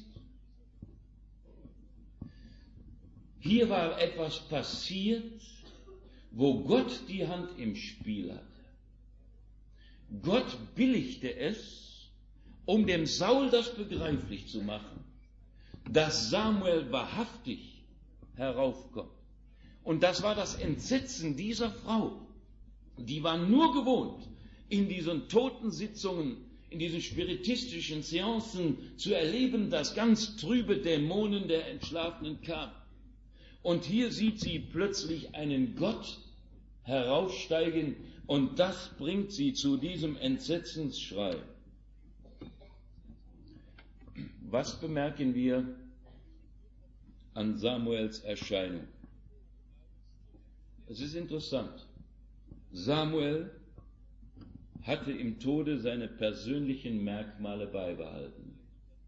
Hier war etwas passiert, wo Gott die Hand im Spiel hatte. Gott billigte es, um dem Saul das begreiflich zu machen, dass Samuel wahrhaftig heraufkommt. Und das war das Entsetzen dieser Frau. Die war nur gewohnt, in diesen Totensitzungen, in diesen spiritistischen Seancen zu erleben, dass ganz trübe Dämonen der Entschlafenen kamen. Und hier sieht sie plötzlich einen Gott heraufsteigen und das bringt sie zu diesem Entsetzensschrei. Was bemerken wir an Samuels Erscheinung? Es ist interessant. Samuel hatte im Tode seine persönlichen Merkmale beibehalten.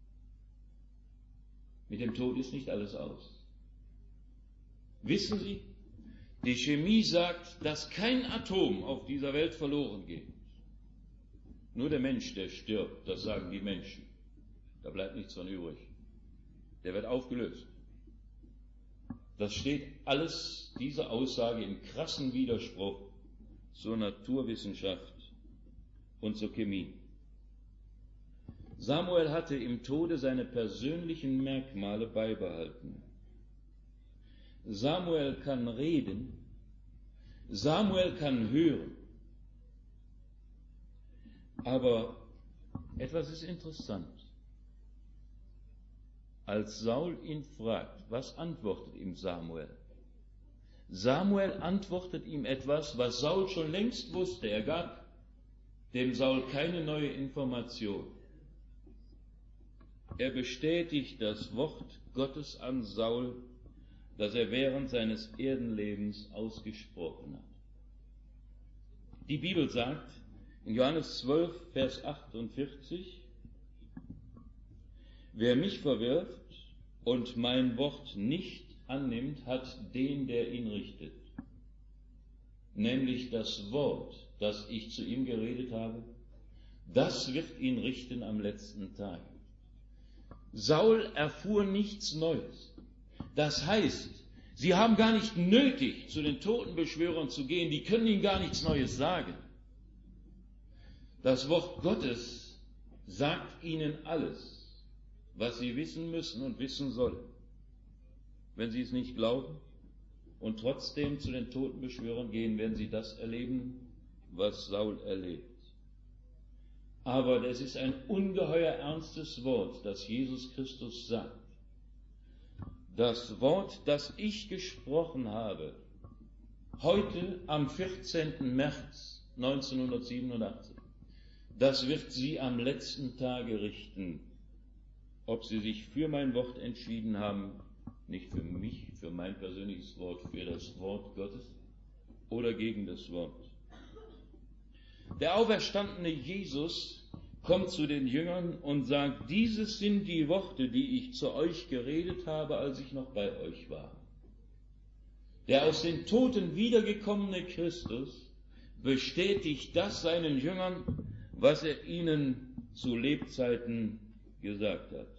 Mit dem Tod ist nicht alles aus. Wissen Sie, die Chemie sagt, dass kein Atom auf dieser Welt verloren geht. Nur der Mensch, der stirbt, das sagen die Menschen. Da bleibt nichts von übrig. Der wird aufgelöst. Das steht alles, diese Aussage, im krassen Widerspruch zur Naturwissenschaft und zur Chemie. Samuel hatte im Tode seine persönlichen Merkmale beibehalten. Samuel kann reden, Samuel kann hören. Aber etwas ist interessant. Als Saul ihn fragt, was antwortet ihm Samuel? Samuel antwortet ihm etwas, was Saul schon längst wusste. Er gab dem Saul keine neue Information. Er bestätigt das Wort Gottes an Saul, das er während seines Erdenlebens ausgesprochen hat. Die Bibel sagt in Johannes 12, Vers 48, wer mich verwirft und mein Wort nicht annimmt, hat den, der ihn richtet. Nämlich das Wort, das ich zu ihm geredet habe, das wird ihn richten am letzten Tag. Saul erfuhr nichts Neues. Das heißt, sie haben gar nicht nötig, zu den Totenbeschwörern zu gehen, die können ihnen gar nichts Neues sagen. Das Wort Gottes sagt ihnen alles, was sie wissen müssen und wissen sollen. Wenn sie es nicht glauben und trotzdem zu den Totenbeschwörern gehen, werden sie das erleben, was Saul erlebt. Aber es ist ein ungeheuer ernstes Wort, das Jesus Christus sagt. Das Wort, das ich gesprochen habe, heute am 14. März 1987, das wird sie am letzten Tage richten, ob sie sich für mein Wort entschieden haben, nicht für mich, für mein persönliches Wort, für das Wort Gottes oder gegen das Wort. Der auferstandene Jesus kommt zu den Jüngern und sagt, dieses sind die Worte, die ich zu euch geredet habe, als ich noch bei euch war. Der aus den Toten wiedergekommene Christus bestätigt das seinen Jüngern, was er ihnen zu Lebzeiten gesagt hat.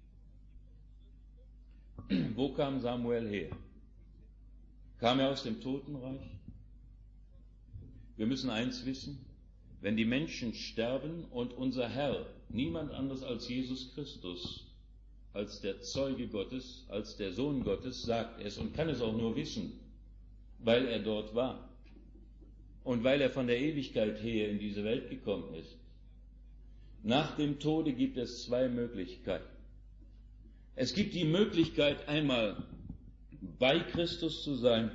Wo kam Samuel her? Kam er aus dem Totenreich? Wir müssen eins wissen, wenn die Menschen sterben und unser Herr, niemand anders als Jesus Christus, als der Zeuge Gottes, als der Sohn Gottes, sagt es und kann es auch nur wissen, weil er dort war und weil er von der Ewigkeit her in diese Welt gekommen ist. Nach dem Tode gibt es zwei Möglichkeiten. Es gibt die Möglichkeit, einmal bei Christus zu sein,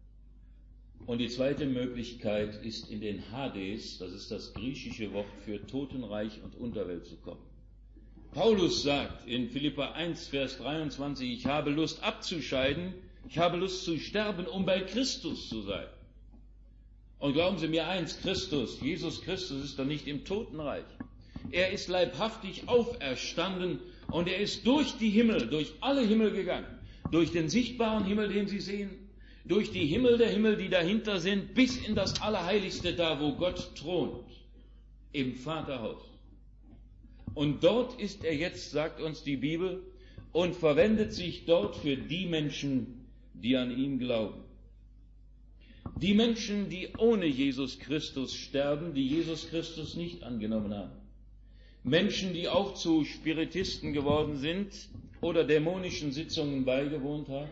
und die zweite Möglichkeit ist, in den Hades, das ist das griechische Wort für Totenreich und Unterwelt, zu kommen. Paulus sagt in Philipper 1, Vers 23, ich habe Lust abzuscheiden, ich habe Lust zu sterben, um bei Christus zu sein. Und glauben Sie mir eins, Jesus Christus ist doch nicht im Totenreich. Er ist leibhaftig auferstanden und er ist durch die Himmel, durch alle Himmel gegangen. Durch den sichtbaren Himmel, den Sie sehen, durch die Himmel der Himmel, die dahinter sind, bis in das Allerheiligste, da wo Gott thront, im Vaterhaus. Und dort ist er jetzt, sagt uns die Bibel, und verwendet sich dort für die Menschen, die an ihn glauben. Die Menschen, die ohne Jesus Christus sterben, die Jesus Christus nicht angenommen haben. Menschen, die auch zu Spiritisten geworden sind oder dämonischen Sitzungen beigewohnt haben,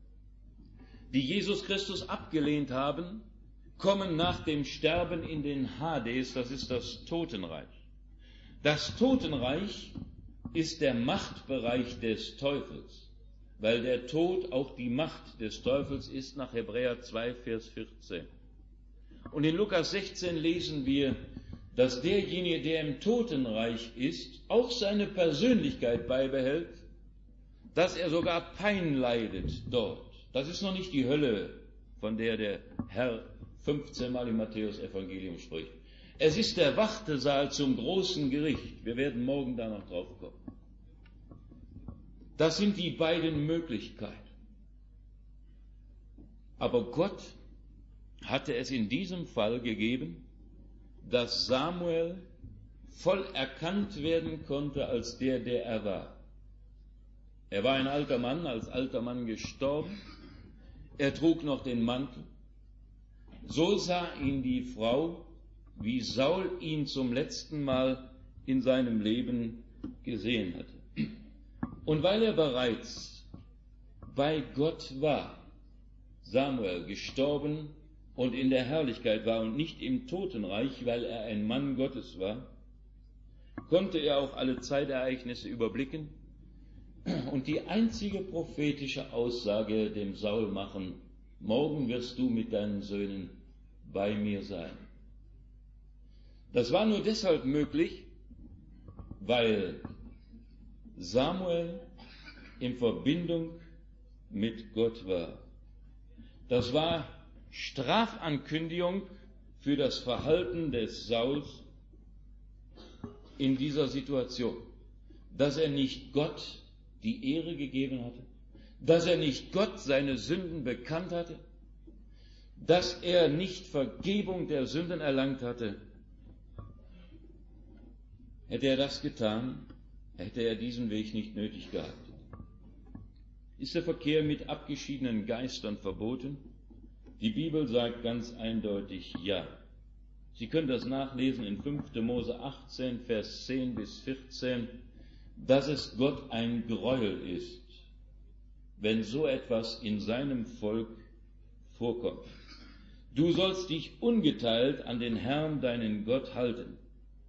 die Jesus Christus abgelehnt haben, kommen nach dem Sterben in den Hades, das ist das Totenreich. Das Totenreich ist der Machtbereich des Teufels, weil der Tod auch die Macht des Teufels ist, nach Hebräer 2, Vers 14. Und in Lukas 16 lesen wir, dass derjenige, der im Totenreich ist, auch seine Persönlichkeit beibehält, dass er sogar Pein leidet dort. Das ist noch nicht die Hölle, von der der Herr 15 Mal im Matthäus-Evangelium spricht. Es ist der Wartesaal zum großen Gericht. Wir werden morgen da noch drauf kommen. Das sind die beiden Möglichkeiten. Aber Gott hatte es in diesem Fall gegeben, dass Samuel voll erkannt werden konnte als der er war. Er war ein alter Mann, als alter Mann gestorben. Er trug noch den Mantel. So sah ihn die Frau, wie Saul ihn zum letzten Mal in seinem Leben gesehen hatte. Und weil er bereits bei Gott war, Samuel gestorben und in der Herrlichkeit war und nicht im Totenreich, weil er ein Mann Gottes war, konnte er auch alle Zeitereignisse überblicken und die einzige prophetische Aussage dem Saul machen: Morgen wirst du mit deinen Söhnen bei mir sein. Das war nur deshalb möglich, weil Samuel in Verbindung mit Gott war. Das war Strafankündigung für das Verhalten des Sauls in dieser Situation, dass er nicht Gott die Ehre gegeben hatte, dass er nicht Gott seine Sünden bekannt hatte, dass er nicht Vergebung der Sünden erlangt hatte. Hätte er das getan, hätte er diesen Weg nicht nötig gehabt. Ist der Verkehr mit abgeschiedenen Geistern verboten? Die Bibel sagt ganz eindeutig ja. Sie können das nachlesen in 5. Mose 18, Vers 10 bis 14, dass es Gott ein Greuel ist, wenn so etwas in seinem Volk vorkommt. Du sollst dich ungeteilt an den Herrn, deinen Gott, halten.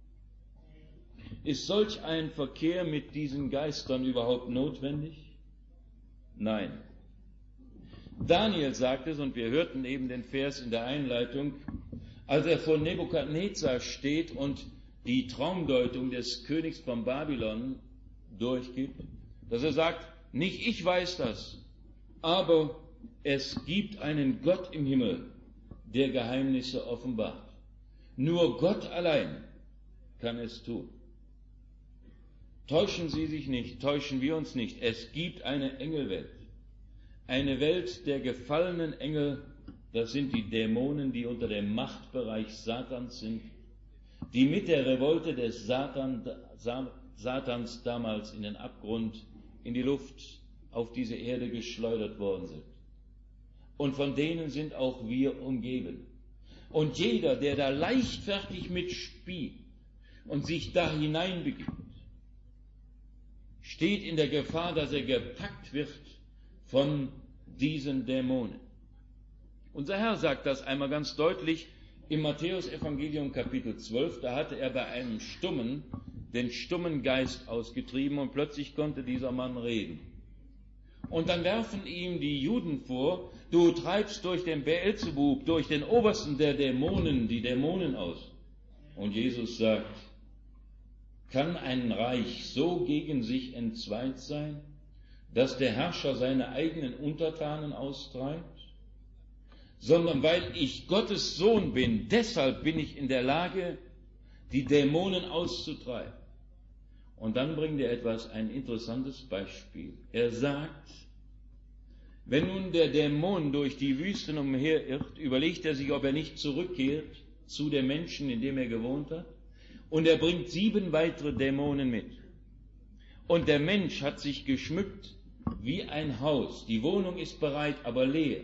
Ist solch ein Verkehr mit diesen Geistern überhaupt notwendig? Nein. Daniel sagt es, und wir hörten eben den Vers in der Einleitung, als er vor Nebukadnezar steht und die Traumdeutung des Königs von Babylon durchgibt, dass er sagt, nicht ich weiß das, aber es gibt einen Gott im Himmel, der Geheimnisse offenbart. Nur Gott allein kann es tun. Täuschen Sie sich nicht, täuschen wir uns nicht. Es gibt eine Engelwelt. Eine Welt der gefallenen Engel, das sind die Dämonen, die unter dem Machtbereich Satans sind, die mit der Revolte des Satans damals in den Abgrund, in die Luft, auf diese Erde geschleudert worden sind. Und von denen sind auch wir umgeben. Und jeder, der da leichtfertig mitspielt und sich da hineinbegibt, steht in der Gefahr, dass er gepackt wird von diesen Dämonen. Unser Herr sagt das einmal ganz deutlich im Matthäus-Evangelium Kapitel 12. Da hatte er bei einem Stummen den stummen Geist ausgetrieben und plötzlich konnte dieser Mann reden. Und dann werfen ihm die Juden vor, du treibst durch den Beelzebub, durch den Obersten der Dämonen, die Dämonen aus. Und Jesus sagt, kann ein Reich so gegen sich entzweit sein, dass der Herrscher seine eigenen Untertanen austreibt? Sondern weil ich Gottes Sohn bin, deshalb bin ich in der Lage, die Dämonen auszutreiben. Und dann bringt er ein interessantes Beispiel. Er sagt, wenn nun der Dämon durch die Wüsten umherirrt, überlegt er sich, ob er nicht zurückkehrt zu dem Menschen, in dem er gewohnt hat. Und er bringt 7 weitere Dämonen mit. Und der Mensch hat sich geschmückt wie ein Haus. Die Wohnung ist bereit, aber leer.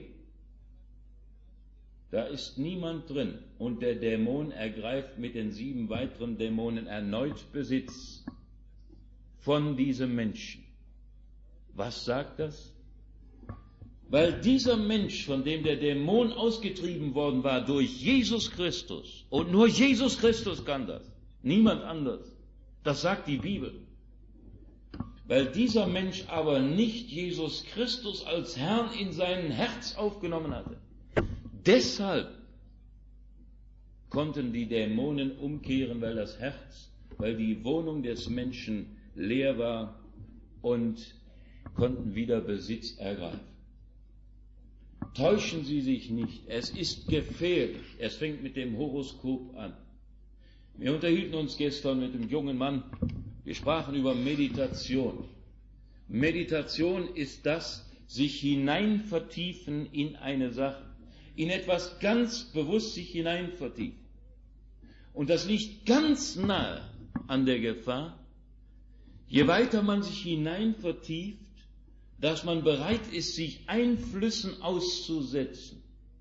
Da ist niemand drin. Und der Dämon ergreift mit den 7 weiteren Dämonen erneut Besitz von diesem Menschen. Was sagt das? Weil dieser Mensch, von dem der Dämon ausgetrieben worden war, durch Jesus Christus, und nur Jesus Christus kann das, niemand anders, das sagt die Bibel. Weil dieser Mensch aber nicht Jesus Christus als Herrn in sein Herz aufgenommen hatte, deshalb konnten die Dämonen umkehren, weil das Herz, weil die Wohnung des Menschen leer war und konnten wieder Besitz ergreifen. Täuschen Sie sich nicht, es ist gefährlich. Es fängt mit dem Horoskop an. Wir unterhielten uns gestern mit einem jungen Mann, wir sprachen über Meditation. Meditation ist das, sich hineinvertiefen in eine Sache, in etwas ganz bewusst sich hineinvertiefen. Und das liegt ganz nahe an der Gefahr, je weiter man sich hineinvertieft, dass man bereit ist, sich Einflüssen auszusetzen,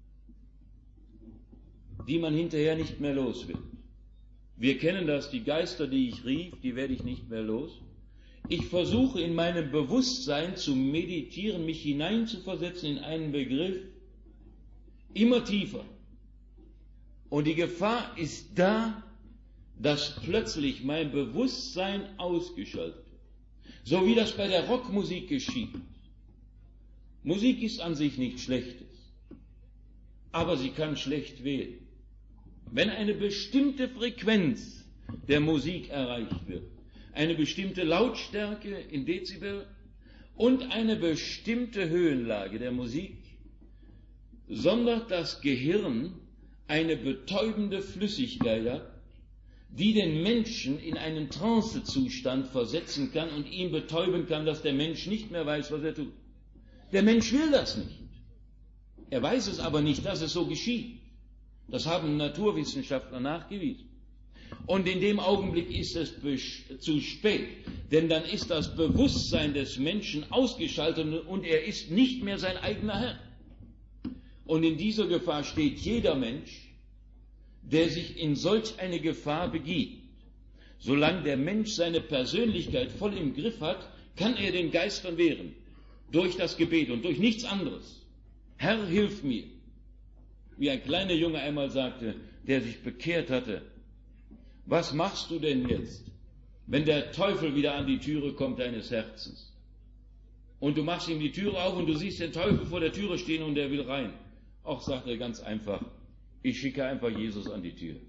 die man hinterher nicht mehr los wird. Wir kennen das, die Geister, die ich rief, die werde ich nicht mehr los. Ich versuche in meinem Bewusstsein zu meditieren, mich hineinzuversetzen in einen Begriff, immer tiefer. Und die Gefahr ist da, dass plötzlich mein Bewusstsein ausgeschaltet wird. So wie das bei der Rockmusik geschieht. Musik ist an sich nichts Schlechtes, aber sie kann schlecht werden. Wenn eine bestimmte Frequenz der Musik erreicht wird, eine bestimmte Lautstärke in Dezibel und eine bestimmte Höhenlage der Musik, sondert das Gehirn eine betäubende Flüssigkeit ab, die den Menschen in einen Trancezustand versetzen kann und ihn betäuben kann, dass der Mensch nicht mehr weiß, was er tut. Der Mensch will das nicht. Er weiß es aber nicht, dass es so geschieht. Das haben Naturwissenschaftler nachgewiesen. Und in dem Augenblick ist es zu spät, denn dann ist das Bewusstsein des Menschen ausgeschaltet und er ist nicht mehr sein eigener Herr. Und in dieser Gefahr steht jeder Mensch, der sich in solch eine Gefahr begibt. Solange der Mensch seine Persönlichkeit voll im Griff hat, kann er den Geistern wehren, durch das Gebet und durch nichts anderes. Herr, hilf mir. Wie ein kleiner Junge einmal sagte, der sich bekehrt hatte, was machst du denn jetzt, wenn der Teufel wieder an die Türe kommt deines Herzens? Und du machst ihm die Türe auf und du siehst den Teufel vor der Türe stehen und er will rein. Auch sagt er ganz einfach, ich schicke einfach Jesus an die Tür.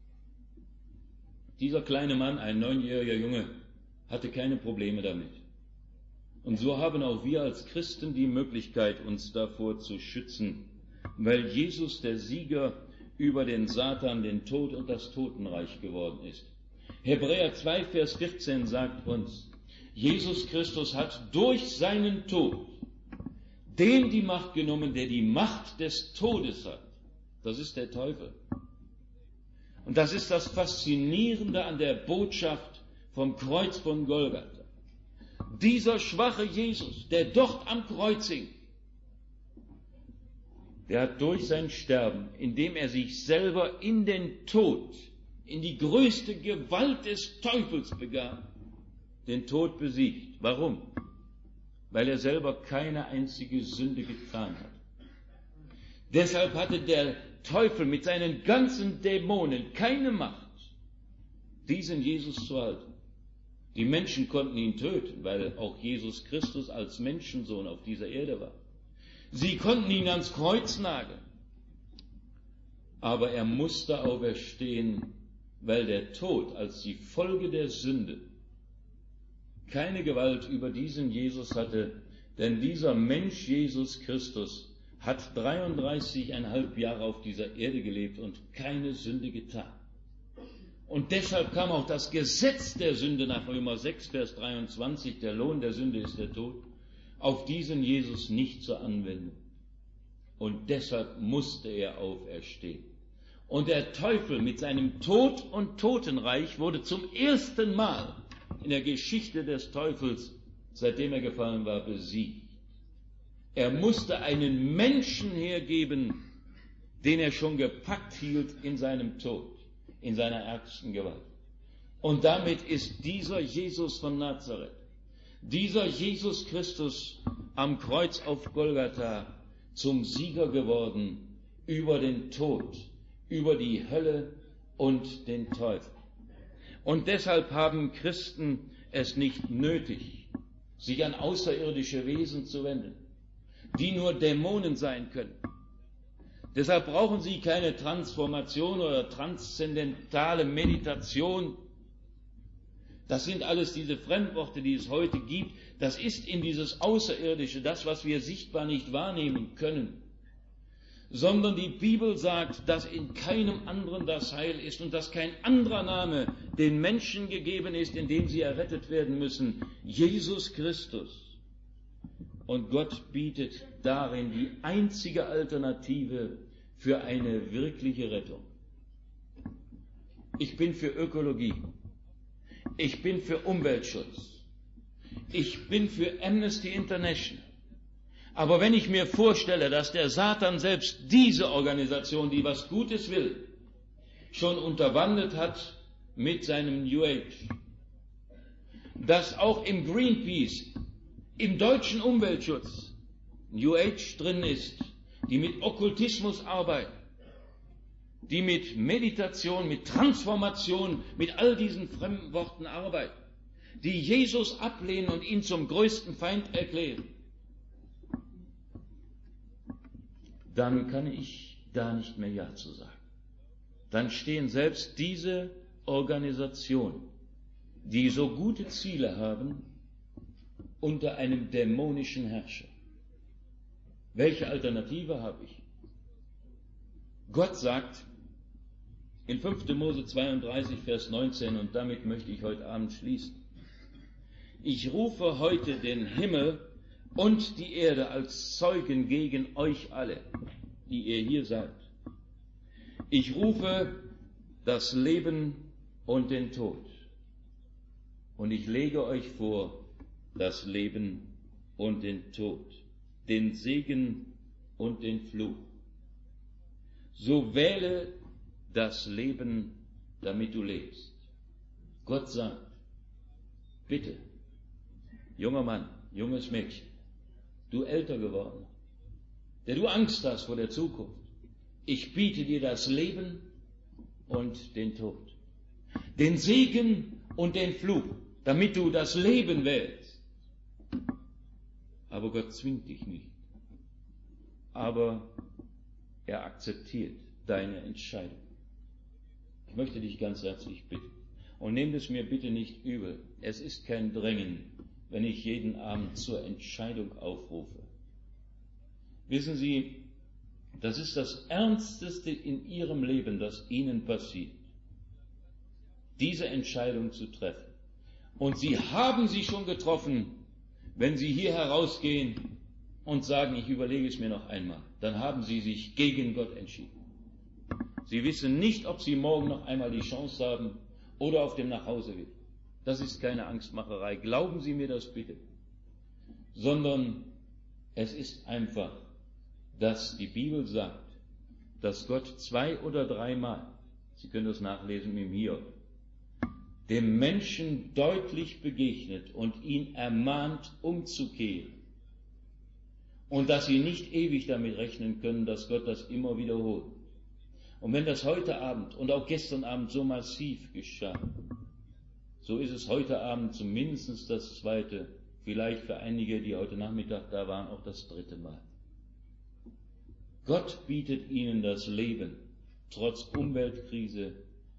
Dieser kleine Mann, ein 9-jähriger Junge, hatte keine Probleme damit. Und so haben auch wir als Christen die Möglichkeit, uns davor zu schützen, weil Jesus der Sieger über den Satan, den Tod und das Totenreich geworden ist. Hebräer 2, Vers 14 sagt uns, Jesus Christus hat durch seinen Tod dem die Macht genommen, der die Macht des Todes hat. Das ist der Teufel. Und das ist das Faszinierende an der Botschaft vom Kreuz von Golgatha. Dieser schwache Jesus, der dort am Kreuz hing, der hat durch sein Sterben, indem er sich selber in den Tod, in die größte Gewalt des Teufels begab, den Tod besiegt. Warum? Weil er selber keine einzige Sünde getan hat. Deshalb hatte der Teufel mit seinen ganzen Dämonen keine Macht, diesen Jesus zu halten. Die Menschen konnten ihn töten, weil auch Jesus Christus als Menschensohn auf dieser Erde war. Sie konnten ihn ans Kreuz nageln. Aber er musste auferstehen, weil der Tod als die Folge der Sünde keine Gewalt über diesen Jesus hatte, denn dieser Mensch Jesus Christus hat 33,5 Jahre auf dieser Erde gelebt und keine Sünde getan. Und deshalb kam auch das Gesetz der Sünde nach Römer 6, Vers 23, der Lohn der Sünde ist der Tod, auf diesen Jesus nicht zur Anwendung. Und deshalb musste er auferstehen. Und der Teufel mit seinem Tod und Totenreich wurde zum ersten Mal in der Geschichte des Teufels, seitdem er gefallen war, besiegt. Er musste einen Menschen hergeben, den er schon gepackt hielt in seinem Tod, in seiner ärgsten Gewalt. Und damit ist dieser Jesus von Nazareth, dieser Jesus Christus am Kreuz auf Golgatha zum Sieger geworden über den Tod, über die Hölle und den Teufel. Und deshalb haben Christen es nicht nötig, sich an außerirdische Wesen zu wenden, die nur Dämonen sein können. Deshalb brauchen sie keine Transformation oder transzendentale Meditation. Das sind alles diese Fremdworte, die es heute gibt. Das ist in dieses Außerirdische, das, was wir sichtbar nicht wahrnehmen können. Sondern die Bibel sagt, dass in keinem anderen das Heil ist und dass kein anderer Name den Menschen gegeben ist, in dem sie errettet werden müssen. Jesus Christus. Und Gott bietet darin die einzige Alternative für eine wirkliche Rettung. Ich bin für Ökologie. Ich bin für Umweltschutz. Ich bin für Amnesty International. Aber wenn ich mir vorstelle, dass der Satan selbst diese Organisation, die was Gutes will, schon unterwandert hat mit seinem New Age, dass auch im Greenpeace, im deutschen Umweltschutz New Age drin ist, die mit Okkultismus arbeiten, die mit Meditation, mit Transformation, mit all diesen fremden Worten arbeiten, die Jesus ablehnen und ihn zum größten Feind erklären, dann kann ich da nicht mehr Ja zu sagen. Dann stehen selbst diese Organisationen, die so gute Ziele haben, unter einem dämonischen Herrscher. Welche Alternative habe ich? Gott sagt in 5. Mose 32, Vers 19, und damit möchte ich heute Abend schließen: Ich rufe heute den Himmel und die Erde als Zeugen gegen euch alle, die ihr hier seid. Ich rufe das Leben und den Tod. Und ich lege euch vor das Leben und den Tod, den Segen und den Fluch. So wähle das Leben, damit du lebst. Gott sagt, bitte, junger Mann, junges Mädchen, du älter geworden, der du Angst hast vor der Zukunft, ich biete dir das Leben und den Tod, den Segen und den Fluch, damit du das Leben wählst. Aber Gott zwingt dich nicht. Aber er akzeptiert deine Entscheidung. Ich möchte dich ganz herzlich bitten. Und nehmt es mir bitte nicht übel. Es ist kein Drängen, wenn ich jeden Abend zur Entscheidung aufrufe. Wissen Sie, das ist das Ernsteste in Ihrem Leben, das Ihnen passiert, diese Entscheidung zu treffen. Und Sie haben sie schon getroffen, wenn Sie hier herausgehen und sagen, ich überlege es mir noch einmal. Dann haben Sie sich gegen Gott entschieden. Sie wissen nicht, ob Sie morgen noch einmal die Chance haben oder auf dem Nachhauseweg. Das ist keine Angstmacherei. Glauben Sie mir das bitte. Sondern es ist einfach, dass die Bibel sagt, dass Gott 2 oder 3 Mal, Sie können das nachlesen im Hiob, dem Menschen deutlich begegnet und ihn ermahnt, umzukehren. Und dass sie nicht ewig damit rechnen können, dass Gott das immer wiederholt. Und wenn das heute Abend und auch gestern Abend so massiv geschah, so ist es heute Abend zumindest das 2., vielleicht für einige, die heute Nachmittag da waren, auch das 3. Mal. Gott bietet ihnen das Leben, trotz Umweltkrise,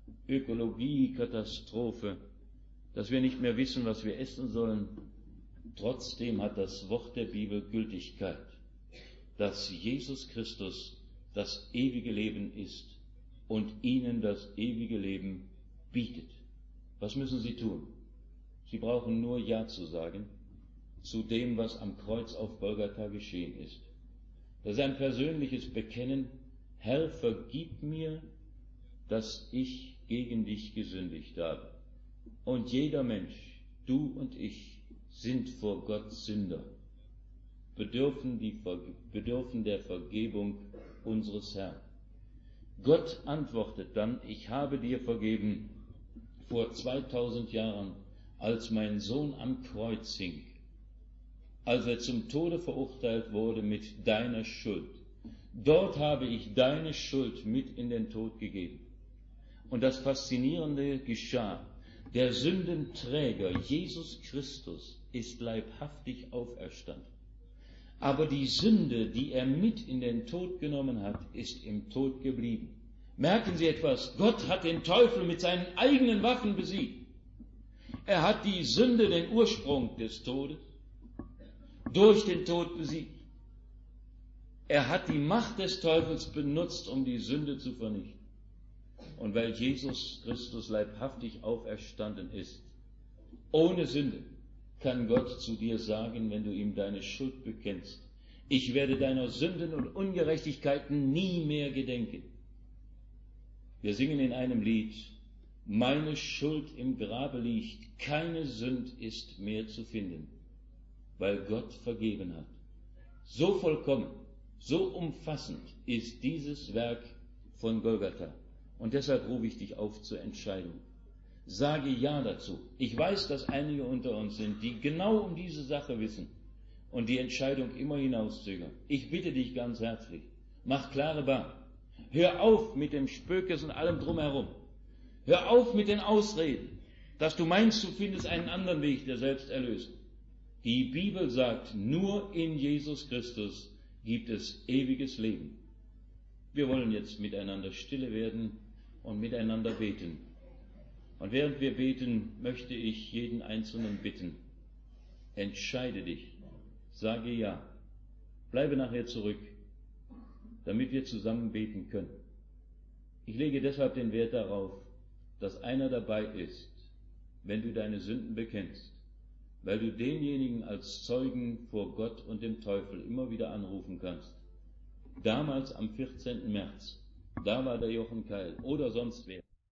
Ökologiekatastrophe, dass wir nicht mehr wissen, was wir essen sollen. Trotzdem hat das Wort der Bibel Gültigkeit, dass Jesus Christus das ewige Leben ist und ihnen das ewige Leben bietet. Was müssen sie tun? Sie brauchen nur Ja zu sagen zu dem, was am Kreuz auf Golgatha geschehen ist. Das ist ein persönliches Bekennen: Herr, vergib mir, dass ich gegen dich gesündigt habe. Und jeder Mensch, du und ich, sind vor Gott Sünder, bedürfen der Vergebung unseres Herrn. Gott antwortet dann: Ich habe dir vergeben vor 2000 Jahren, als mein Sohn am Kreuz hing, als er zum Tode verurteilt wurde mit deiner Schuld. Dort habe ich deine Schuld mit in den Tod gegeben. Und das Faszinierende geschah: Der Sündenträger, Jesus Christus, ist leibhaftig auferstanden. Aber die Sünde, die er mit in den Tod genommen hat, ist im Tod geblieben. Merken Sie etwas: Gott hat den Teufel mit seinen eigenen Waffen besiegt. Er hat die Sünde, den Ursprung des Todes, durch den Tod besiegt. Er hat die Macht des Teufels benutzt, um die Sünde zu vernichten. Und weil Jesus Christus leibhaftig auferstanden ist, ohne Sünde, kann Gott zu dir sagen, wenn du ihm deine Schuld bekennst: Ich werde deiner Sünden und Ungerechtigkeiten nie mehr gedenken. Wir singen in einem Lied: Meine Schuld im Grabe liegt, keine Sünd ist mehr zu finden, weil Gott vergeben hat. So vollkommen, so umfassend ist dieses Werk von Golgatha. Und deshalb rufe ich dich auf zur Entscheidung. Sage Ja dazu. Ich weiß, dass einige unter uns sind, die genau um diese Sache wissen und die Entscheidung immer hinauszögern. Ich bitte dich ganz herzlich, mach klare Bahn. Hör auf mit dem Spökes und allem drumherum. Hör auf mit den Ausreden, dass du meinst, du findest einen anderen Weg der Selbsterlösung. Die Bibel sagt, nur in Jesus Christus gibt es ewiges Leben. Wir wollen jetzt miteinander stille werden und miteinander beten. Und während wir beten, möchte ich jeden Einzelnen bitten: Entscheide dich, sage Ja, bleibe nachher zurück, damit wir zusammen beten können. Ich lege deshalb den Wert darauf, dass einer dabei ist, wenn du deine Sünden bekennst, weil du denjenigen als Zeugen vor Gott und dem Teufel immer wieder anrufen kannst. Damals am 14. März, da war der Jochen Keil oder sonst wer.